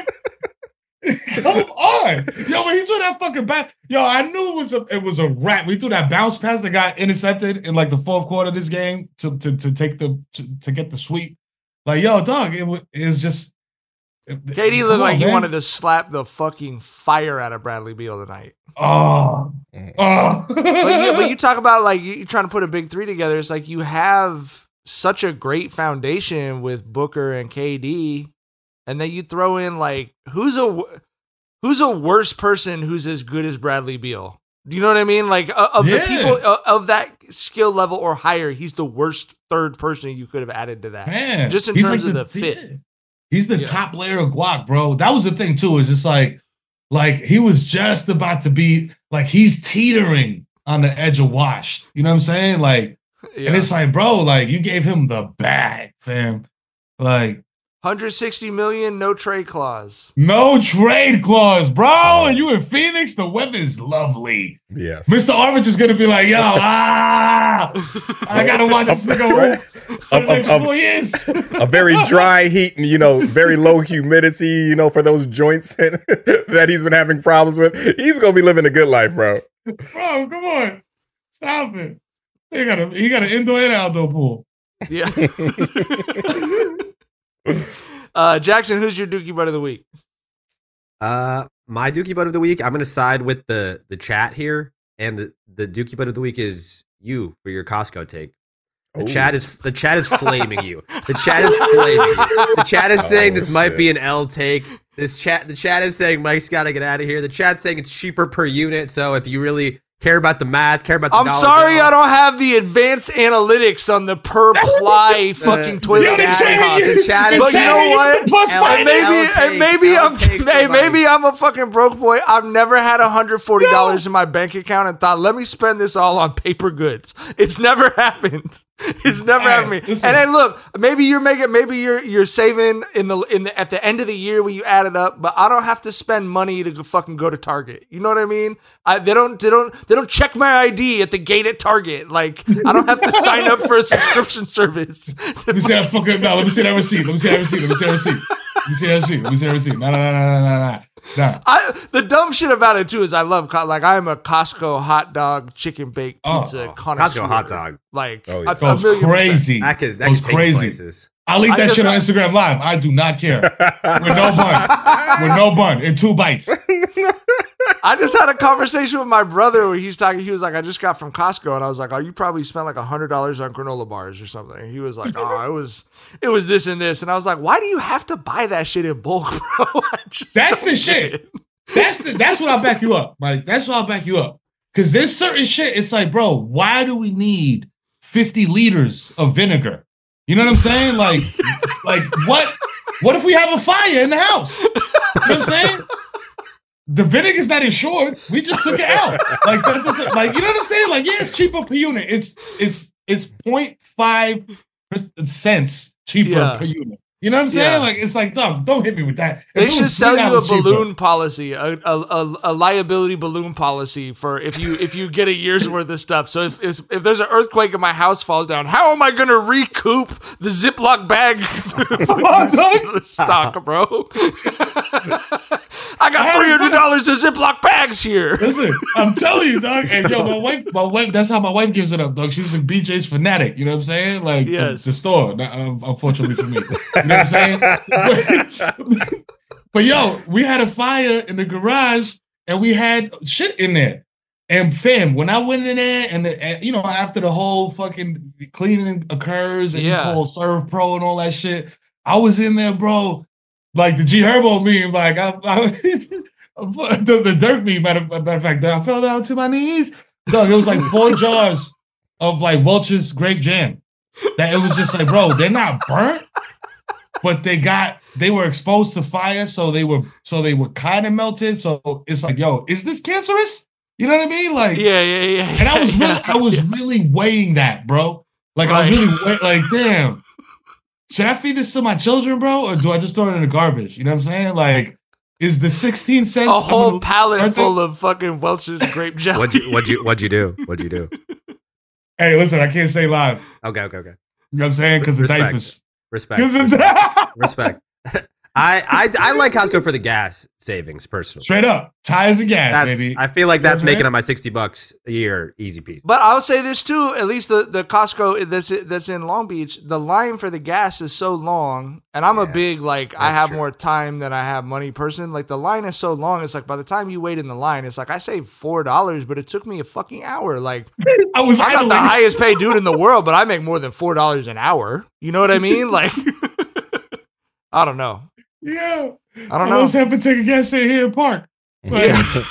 Come on. Yo, when he threw that fucking back, yo, I knew it was a it was a wrap. We threw that bounce pass that got intercepted in like the fourth quarter of this game to to, to take the to, to get the sweep. Like, yo, dog, it was it's just K D looked come like on, he man. wanted to slap the fucking fire out of Bradley Beal tonight. Oh, oh. but, you, but you talk about like you trying to put a big three together. It's like you have such a great foundation with Booker and K D, and then you throw in like who's a who's a worse person who's as good as Bradley Beal. Do you know what I mean? Like uh, of Yeah. the people uh, of that skill level or higher, he's the worst third person you could have added to that. Man, just in he's terms like of the, the- fit. He's the Yeah. top layer of guac, bro. That was the thing too. Is just like, like he was just about to be like he's teetering on the edge of washed. You know what I'm saying? Like, Yeah. and it's like, bro, like you gave him the bag, fam. Like, one hundred sixty million, no trade clause. no trade clause, bro. And you in Phoenix, the weather's lovely. Yes. Mister Orange is gonna be like, yo, ah, I gotta watch this nigga hoop for the next four years. A very dry heat and, you know, very low humidity, you know, for those joints that he's been having problems with. He's going to be living a good life, bro. Bro, come on. Stop it. He got a he got an indoor and outdoor pool. Yeah. uh, Jackson, who's your Dookie Butt of the week? Uh, my Dookie Butt of the week, I'm going to side with the the chat here. And the, the Dookie Butt of the week is you for your Costco take. The Ooh. chat is the chat is flaming you. The chat is flaming you. The chat is saying Oh, this might shit. be an L take. This chat the chat is saying Mike's got to get out of here. The chat's saying it's cheaper per unit. So if you really care about the math, care about the I'm dollar sorry bill, I don't have the advanced analytics on the per ply fucking Twitter. the chat chat. is- the chat is But you know saying- what? L- And maybe, L and take, maybe L I'm, take for hey, Mike. maybe I'm a fucking broke boy. I've never had one hundred forty dollars in my bank account and thought, let me spend this all on paper goods. It's never happened. It's never Hey, happened to me. listen. And then look, maybe you're making, maybe you're you're saving in the in the at the end of the year when you add it up. But I don't have to spend money to go fucking go to Target. You know what I mean? I, they don't they don't they don't check my I D at the gate at Target. Like I don't have to sign up for a subscription service. Let me see that fucking no, let me see that receipt. Let me see that receipt. Let me see that receipt. Let me see that receipt. Let me see that receipt. No, no, no, no, no, no, no. No. I the dumb shit about it too is I love Co- like I am a Costco hot dog chicken baked Oh, pizza connoisseur. Costco hot dog. Like Oh, yeah. a, a Goes million percent. crazy. That could that Goes could take crazy. places. I'll eat I that just shit on got- Instagram Live. I do not care. With no bun. With no bun. In two bites. I just had a conversation with my brother where he's talking. He was like, I just got from Costco, and I was like, oh, you probably spent like a hundred dollars on granola bars or something. And he was like, oh, it was, it was this and this, and I was like, why do you have to buy that shit in bulk, bro? I just That's don't the get shit. it. That's the that's what I'll back you up. Like that's what I'll back you up. Because there's certain shit. It's like, bro, why do we need fifty liters of vinegar? You know what I'm saying? Like, like what? What if we have a fire in the house? You know what I'm saying? The vinegar's not insured. We just took it out. Like, that doesn't, like, you know what I'm saying? Like, yeah, it's cheaper per unit. It's it's it's zero point five cents cheaper Yeah. per unit. You know what I'm saying? Yeah. Like, it's like, dog, don't hit me with that. They If it should was sell three you a dollars cheaper- balloon policy, a, a, a, a liability balloon policy for if you if you get a year's worth of stuff. So if if, if there's an earthquake and my house falls down, how am I going to recoup the Ziploc bags fucking stock, bro? I got three hundred dollars of Ziploc bags here. Listen, I'm telling you, dog. And yo, my wife, my wife, that's how my wife gives it up, dog. She's a B J's fanatic. You know what I'm saying? Like the- Yes. the, store, not, uh, unfortunately for me. You know what I'm saying? But, but yo, we had a fire in the garage and we had shit in there. And fam, when I went in there and, the, and you know, after the whole fucking cleaning occurs and Yeah. you call Serve Pro and all that shit, I was in there, bro. Like the G Herbo meme, like I, I the, the Dirk meme, matter, matter of fact, I fell down to my knees. Dog, it was like four jars of like Welch's grape jam. That it was just like, bro, they're not burnt, but they got they were exposed to fire, so they were so they were kind of melted. So it's like, yo, is this cancerous? You know what I mean? Like, Yeah, yeah, yeah. and I was really, yeah. I was really weighing that, bro. Like, I was Right. really weigh, like, damn. Should I feed this to my children, bro, or do I just throw it in the garbage? You know what I'm saying? Like, is the sixteen cents a whole I'm gonna- pallet full of fucking Welch's grape jelly. What'd you what'd you what'd you do? What'd you do? Hey, listen, I can't say live. Okay, okay, okay. You know what I'm saying? Because the Respect. diapers. Respect. 'Cause it's- Respect. Respect. I, I I like Costco for the gas savings personally. Straight up, tires and gas, That's, baby. I feel like You know that's what I'm making saying? up my sixty bucks a year easy peasy. But I'll say this too. At least the, the Costco that's that's in Long Beach, the line for the gas is so long, and I'm a big like I that's have true. more time than I have money person. Like the line is so long, it's like by the time you wait in the line, it's like I saved four dollars, but it took me a fucking hour. Like I was I'm not the idling. highest paid dude in the world, but I make more than four dollars an hour. You know what I mean? Like I don't know. Yeah. I don't I know. always have to take a gas station here in Park. Like, Yeah.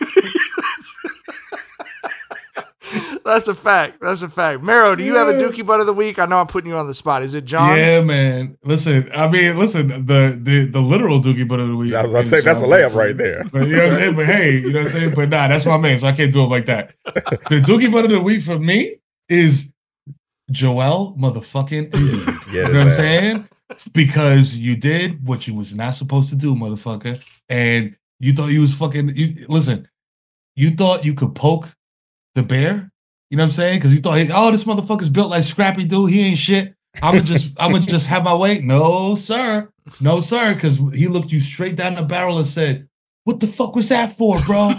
That's a fact. That's a fact. Mero, do you have a Yeah. Dookie Butt of the week? I know I'm putting you on the spot. Is it John? Yeah, man. Listen, I mean, listen, the the, the literal Dookie Butt of the week. I was about to is say, that's a John layup Wall. right there. But you know what I'm saying? But hey, you know what I'm saying? But nah, that's my man, so I can't do it like that. The Dookie Butt of the week for me is Joel motherfucking Embiid. Yeah, You know what I'm his ass. saying? Because you did what you was not supposed to do, motherfucker. And you thought you was fucking you, listen, you thought you could poke the bear? You know what I'm saying? Because you thought, oh, this motherfucker's built like Scrappy Doo. He ain't shit. I'm gonna just, I'm gonna just have my way. No, sir. No, sir. Because he looked you straight down the barrel and said, "What the fuck was that for, bro?"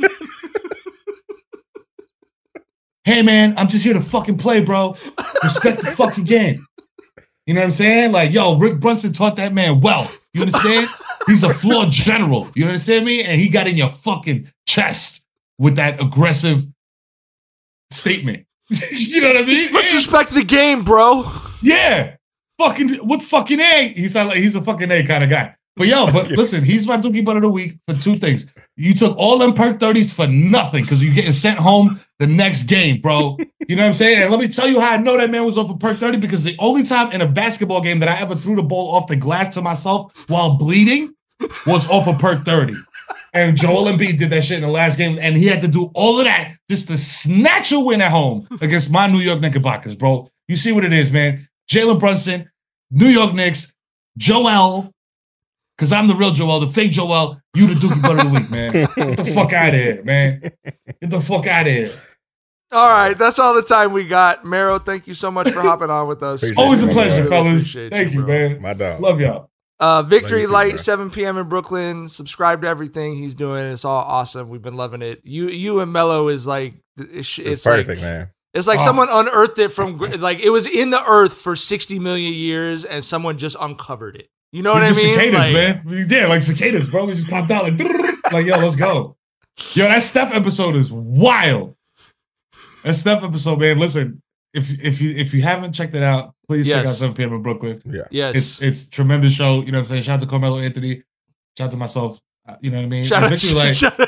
Hey, man, I'm just here to fucking play, bro. Respect the fucking game. You know what I'm saying? Like, yo, Rick Brunson taught that man well. You understand? He's a floor general. You understand me? And he got in your fucking chest with that aggressive statement. You know what I mean? Let's respect the game, bro. Yeah. Fucking what fucking A? He sound like he's a fucking A kind of guy. But yo, but listen, he's my Dookie Butt of the week for two things. You took all them perk thirties for nothing because you're getting sent home the next game, bro. You know what I'm saying? And let me tell you how I know that man was off a perk thirty, because the only time in a basketball game that I ever threw the ball off the glass to myself while bleeding was off a perk thirty. And Joel Embiid did that shit in the last game, and he had to do all of that just to snatch a win at home against my New York Knickerbockers, bro. You see what it is, man. Jalen Brunson, New York Knicks, Joel, because I'm the real Joel, the fake Joel, you the Dookie Butt of the week, man. Get the fuck out of here, man. Get the fuck out of here. All right, that's all the time we got. Mero, thank you so much for hopping on with us. Appreciate Always a you, pleasure, man. fellas. appreciate Thank you, bro. man. My dog. Love y'all. Uh, Victory Love you too, Light, bro. seven p.m. in Brooklyn. Subscribe to everything he's doing. It's all awesome. We've been loving it. You, you and Mello is like it's, It's, it's perfect, like, man. It's like Oh. someone unearthed it from gr- like it was in the earth for sixty million years, and someone just uncovered it. You know what We I just mean? cicadas, Like, man. We- Yeah, like cicadas, bro. We just popped out like, like yo, let's go. Yo, that Steph episode is wild. That Steph episode, man. Listen, if if you if you haven't checked it out, please check out Yes. seven p.m. in Brooklyn. Yeah. Yes. It's it's tremendous show. You know what I'm saying? Shout out to Carmelo Anthony. Shout out to myself. Uh, You know what I mean? Shout and out- Victory Light. shout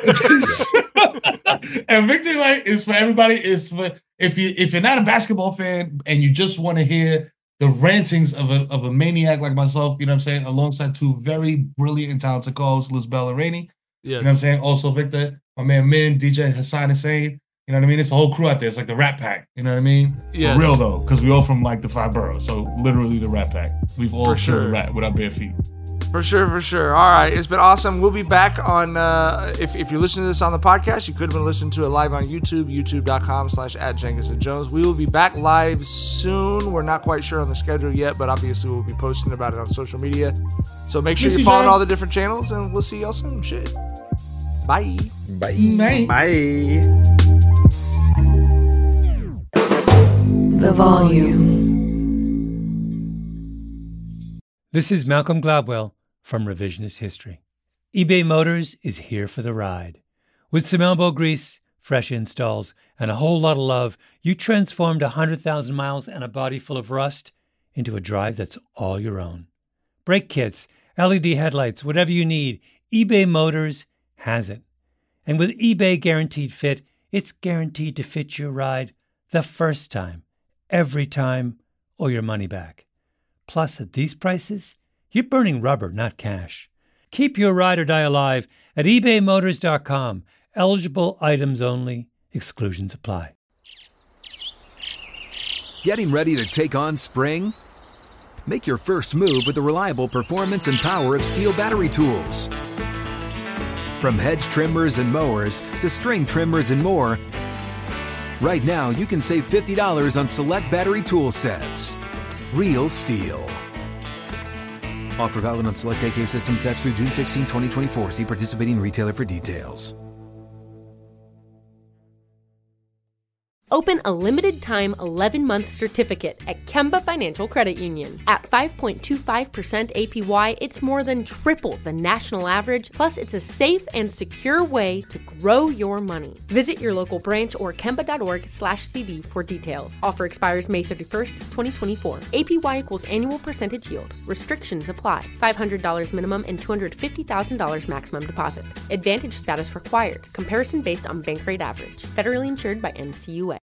and Victory Light is for everybody. Is for if you if you're not a basketball fan and you just want to hear the rantings of a of a maniac like myself, you know what I'm saying, alongside two very brilliant and talented co-hosts, Liz Bell and Rainey. Yes. You know what I'm saying? Also Victor, my man Min, D J Hassan Hussein. You know what I mean? It's a whole crew out there. It's like the Rat Pack. You know what I mean? Yes. For real though, because we all from like the five boroughs. So literally the Rat Pack. We've all For killed sure. a rat with our bare feet. For sure, for sure. All right, it's been awesome. We'll be back on, uh, if, if you're listening to this on the podcast, you could have been listening to it live on YouTube, youtube.com slash at Jenkins and Jones. We will be back live soon. We're not quite sure on the schedule yet, but obviously we'll be posting about it on social media. So make sure Miss you're you, following John. all the different channels, and we'll see y'all soon. Shit. Bye. Bye. Bye. The volume. This is Malcolm Gladwell from Revisionist History. eBay Motors is here for the ride. With some elbow grease, fresh installs, and a whole lot of love, you transformed one hundred thousand miles and a body full of rust into a drive that's all your own. Brake kits, L E D headlights, whatever you need, eBay Motors has it. And with eBay Guaranteed Fit, it's guaranteed to fit your ride the first time, every time, or your money back. Plus, at these prices, you're burning rubber, not cash. Keep your ride or die alive at ebay motors dot com. Eligible items only. Exclusions apply. Getting ready to take on spring? Make your first move with the reliable performance and power of Steel battery tools. From hedge trimmers and mowers to string trimmers and more, right now you can save fifty dollars on select battery tool sets. Real Steel. Offer valid on select A K system sets through June sixteenth, twenty twenty-four. See participating retailer for details. Open a limited-time eleven-month certificate at Kemba Financial Credit Union. At five point two five percent A P Y, it's more than triple the national average, plus it's a safe and secure way to grow your money. Visit your local branch or kemba.org slash CD for details. Offer expires May thirty-first, twenty twenty-four. A P Y equals annual percentage yield. Restrictions apply. five hundred dollars minimum and two hundred fifty thousand dollars maximum deposit. Advantage status required. Comparison based on bank rate average. Federally insured by N C U A.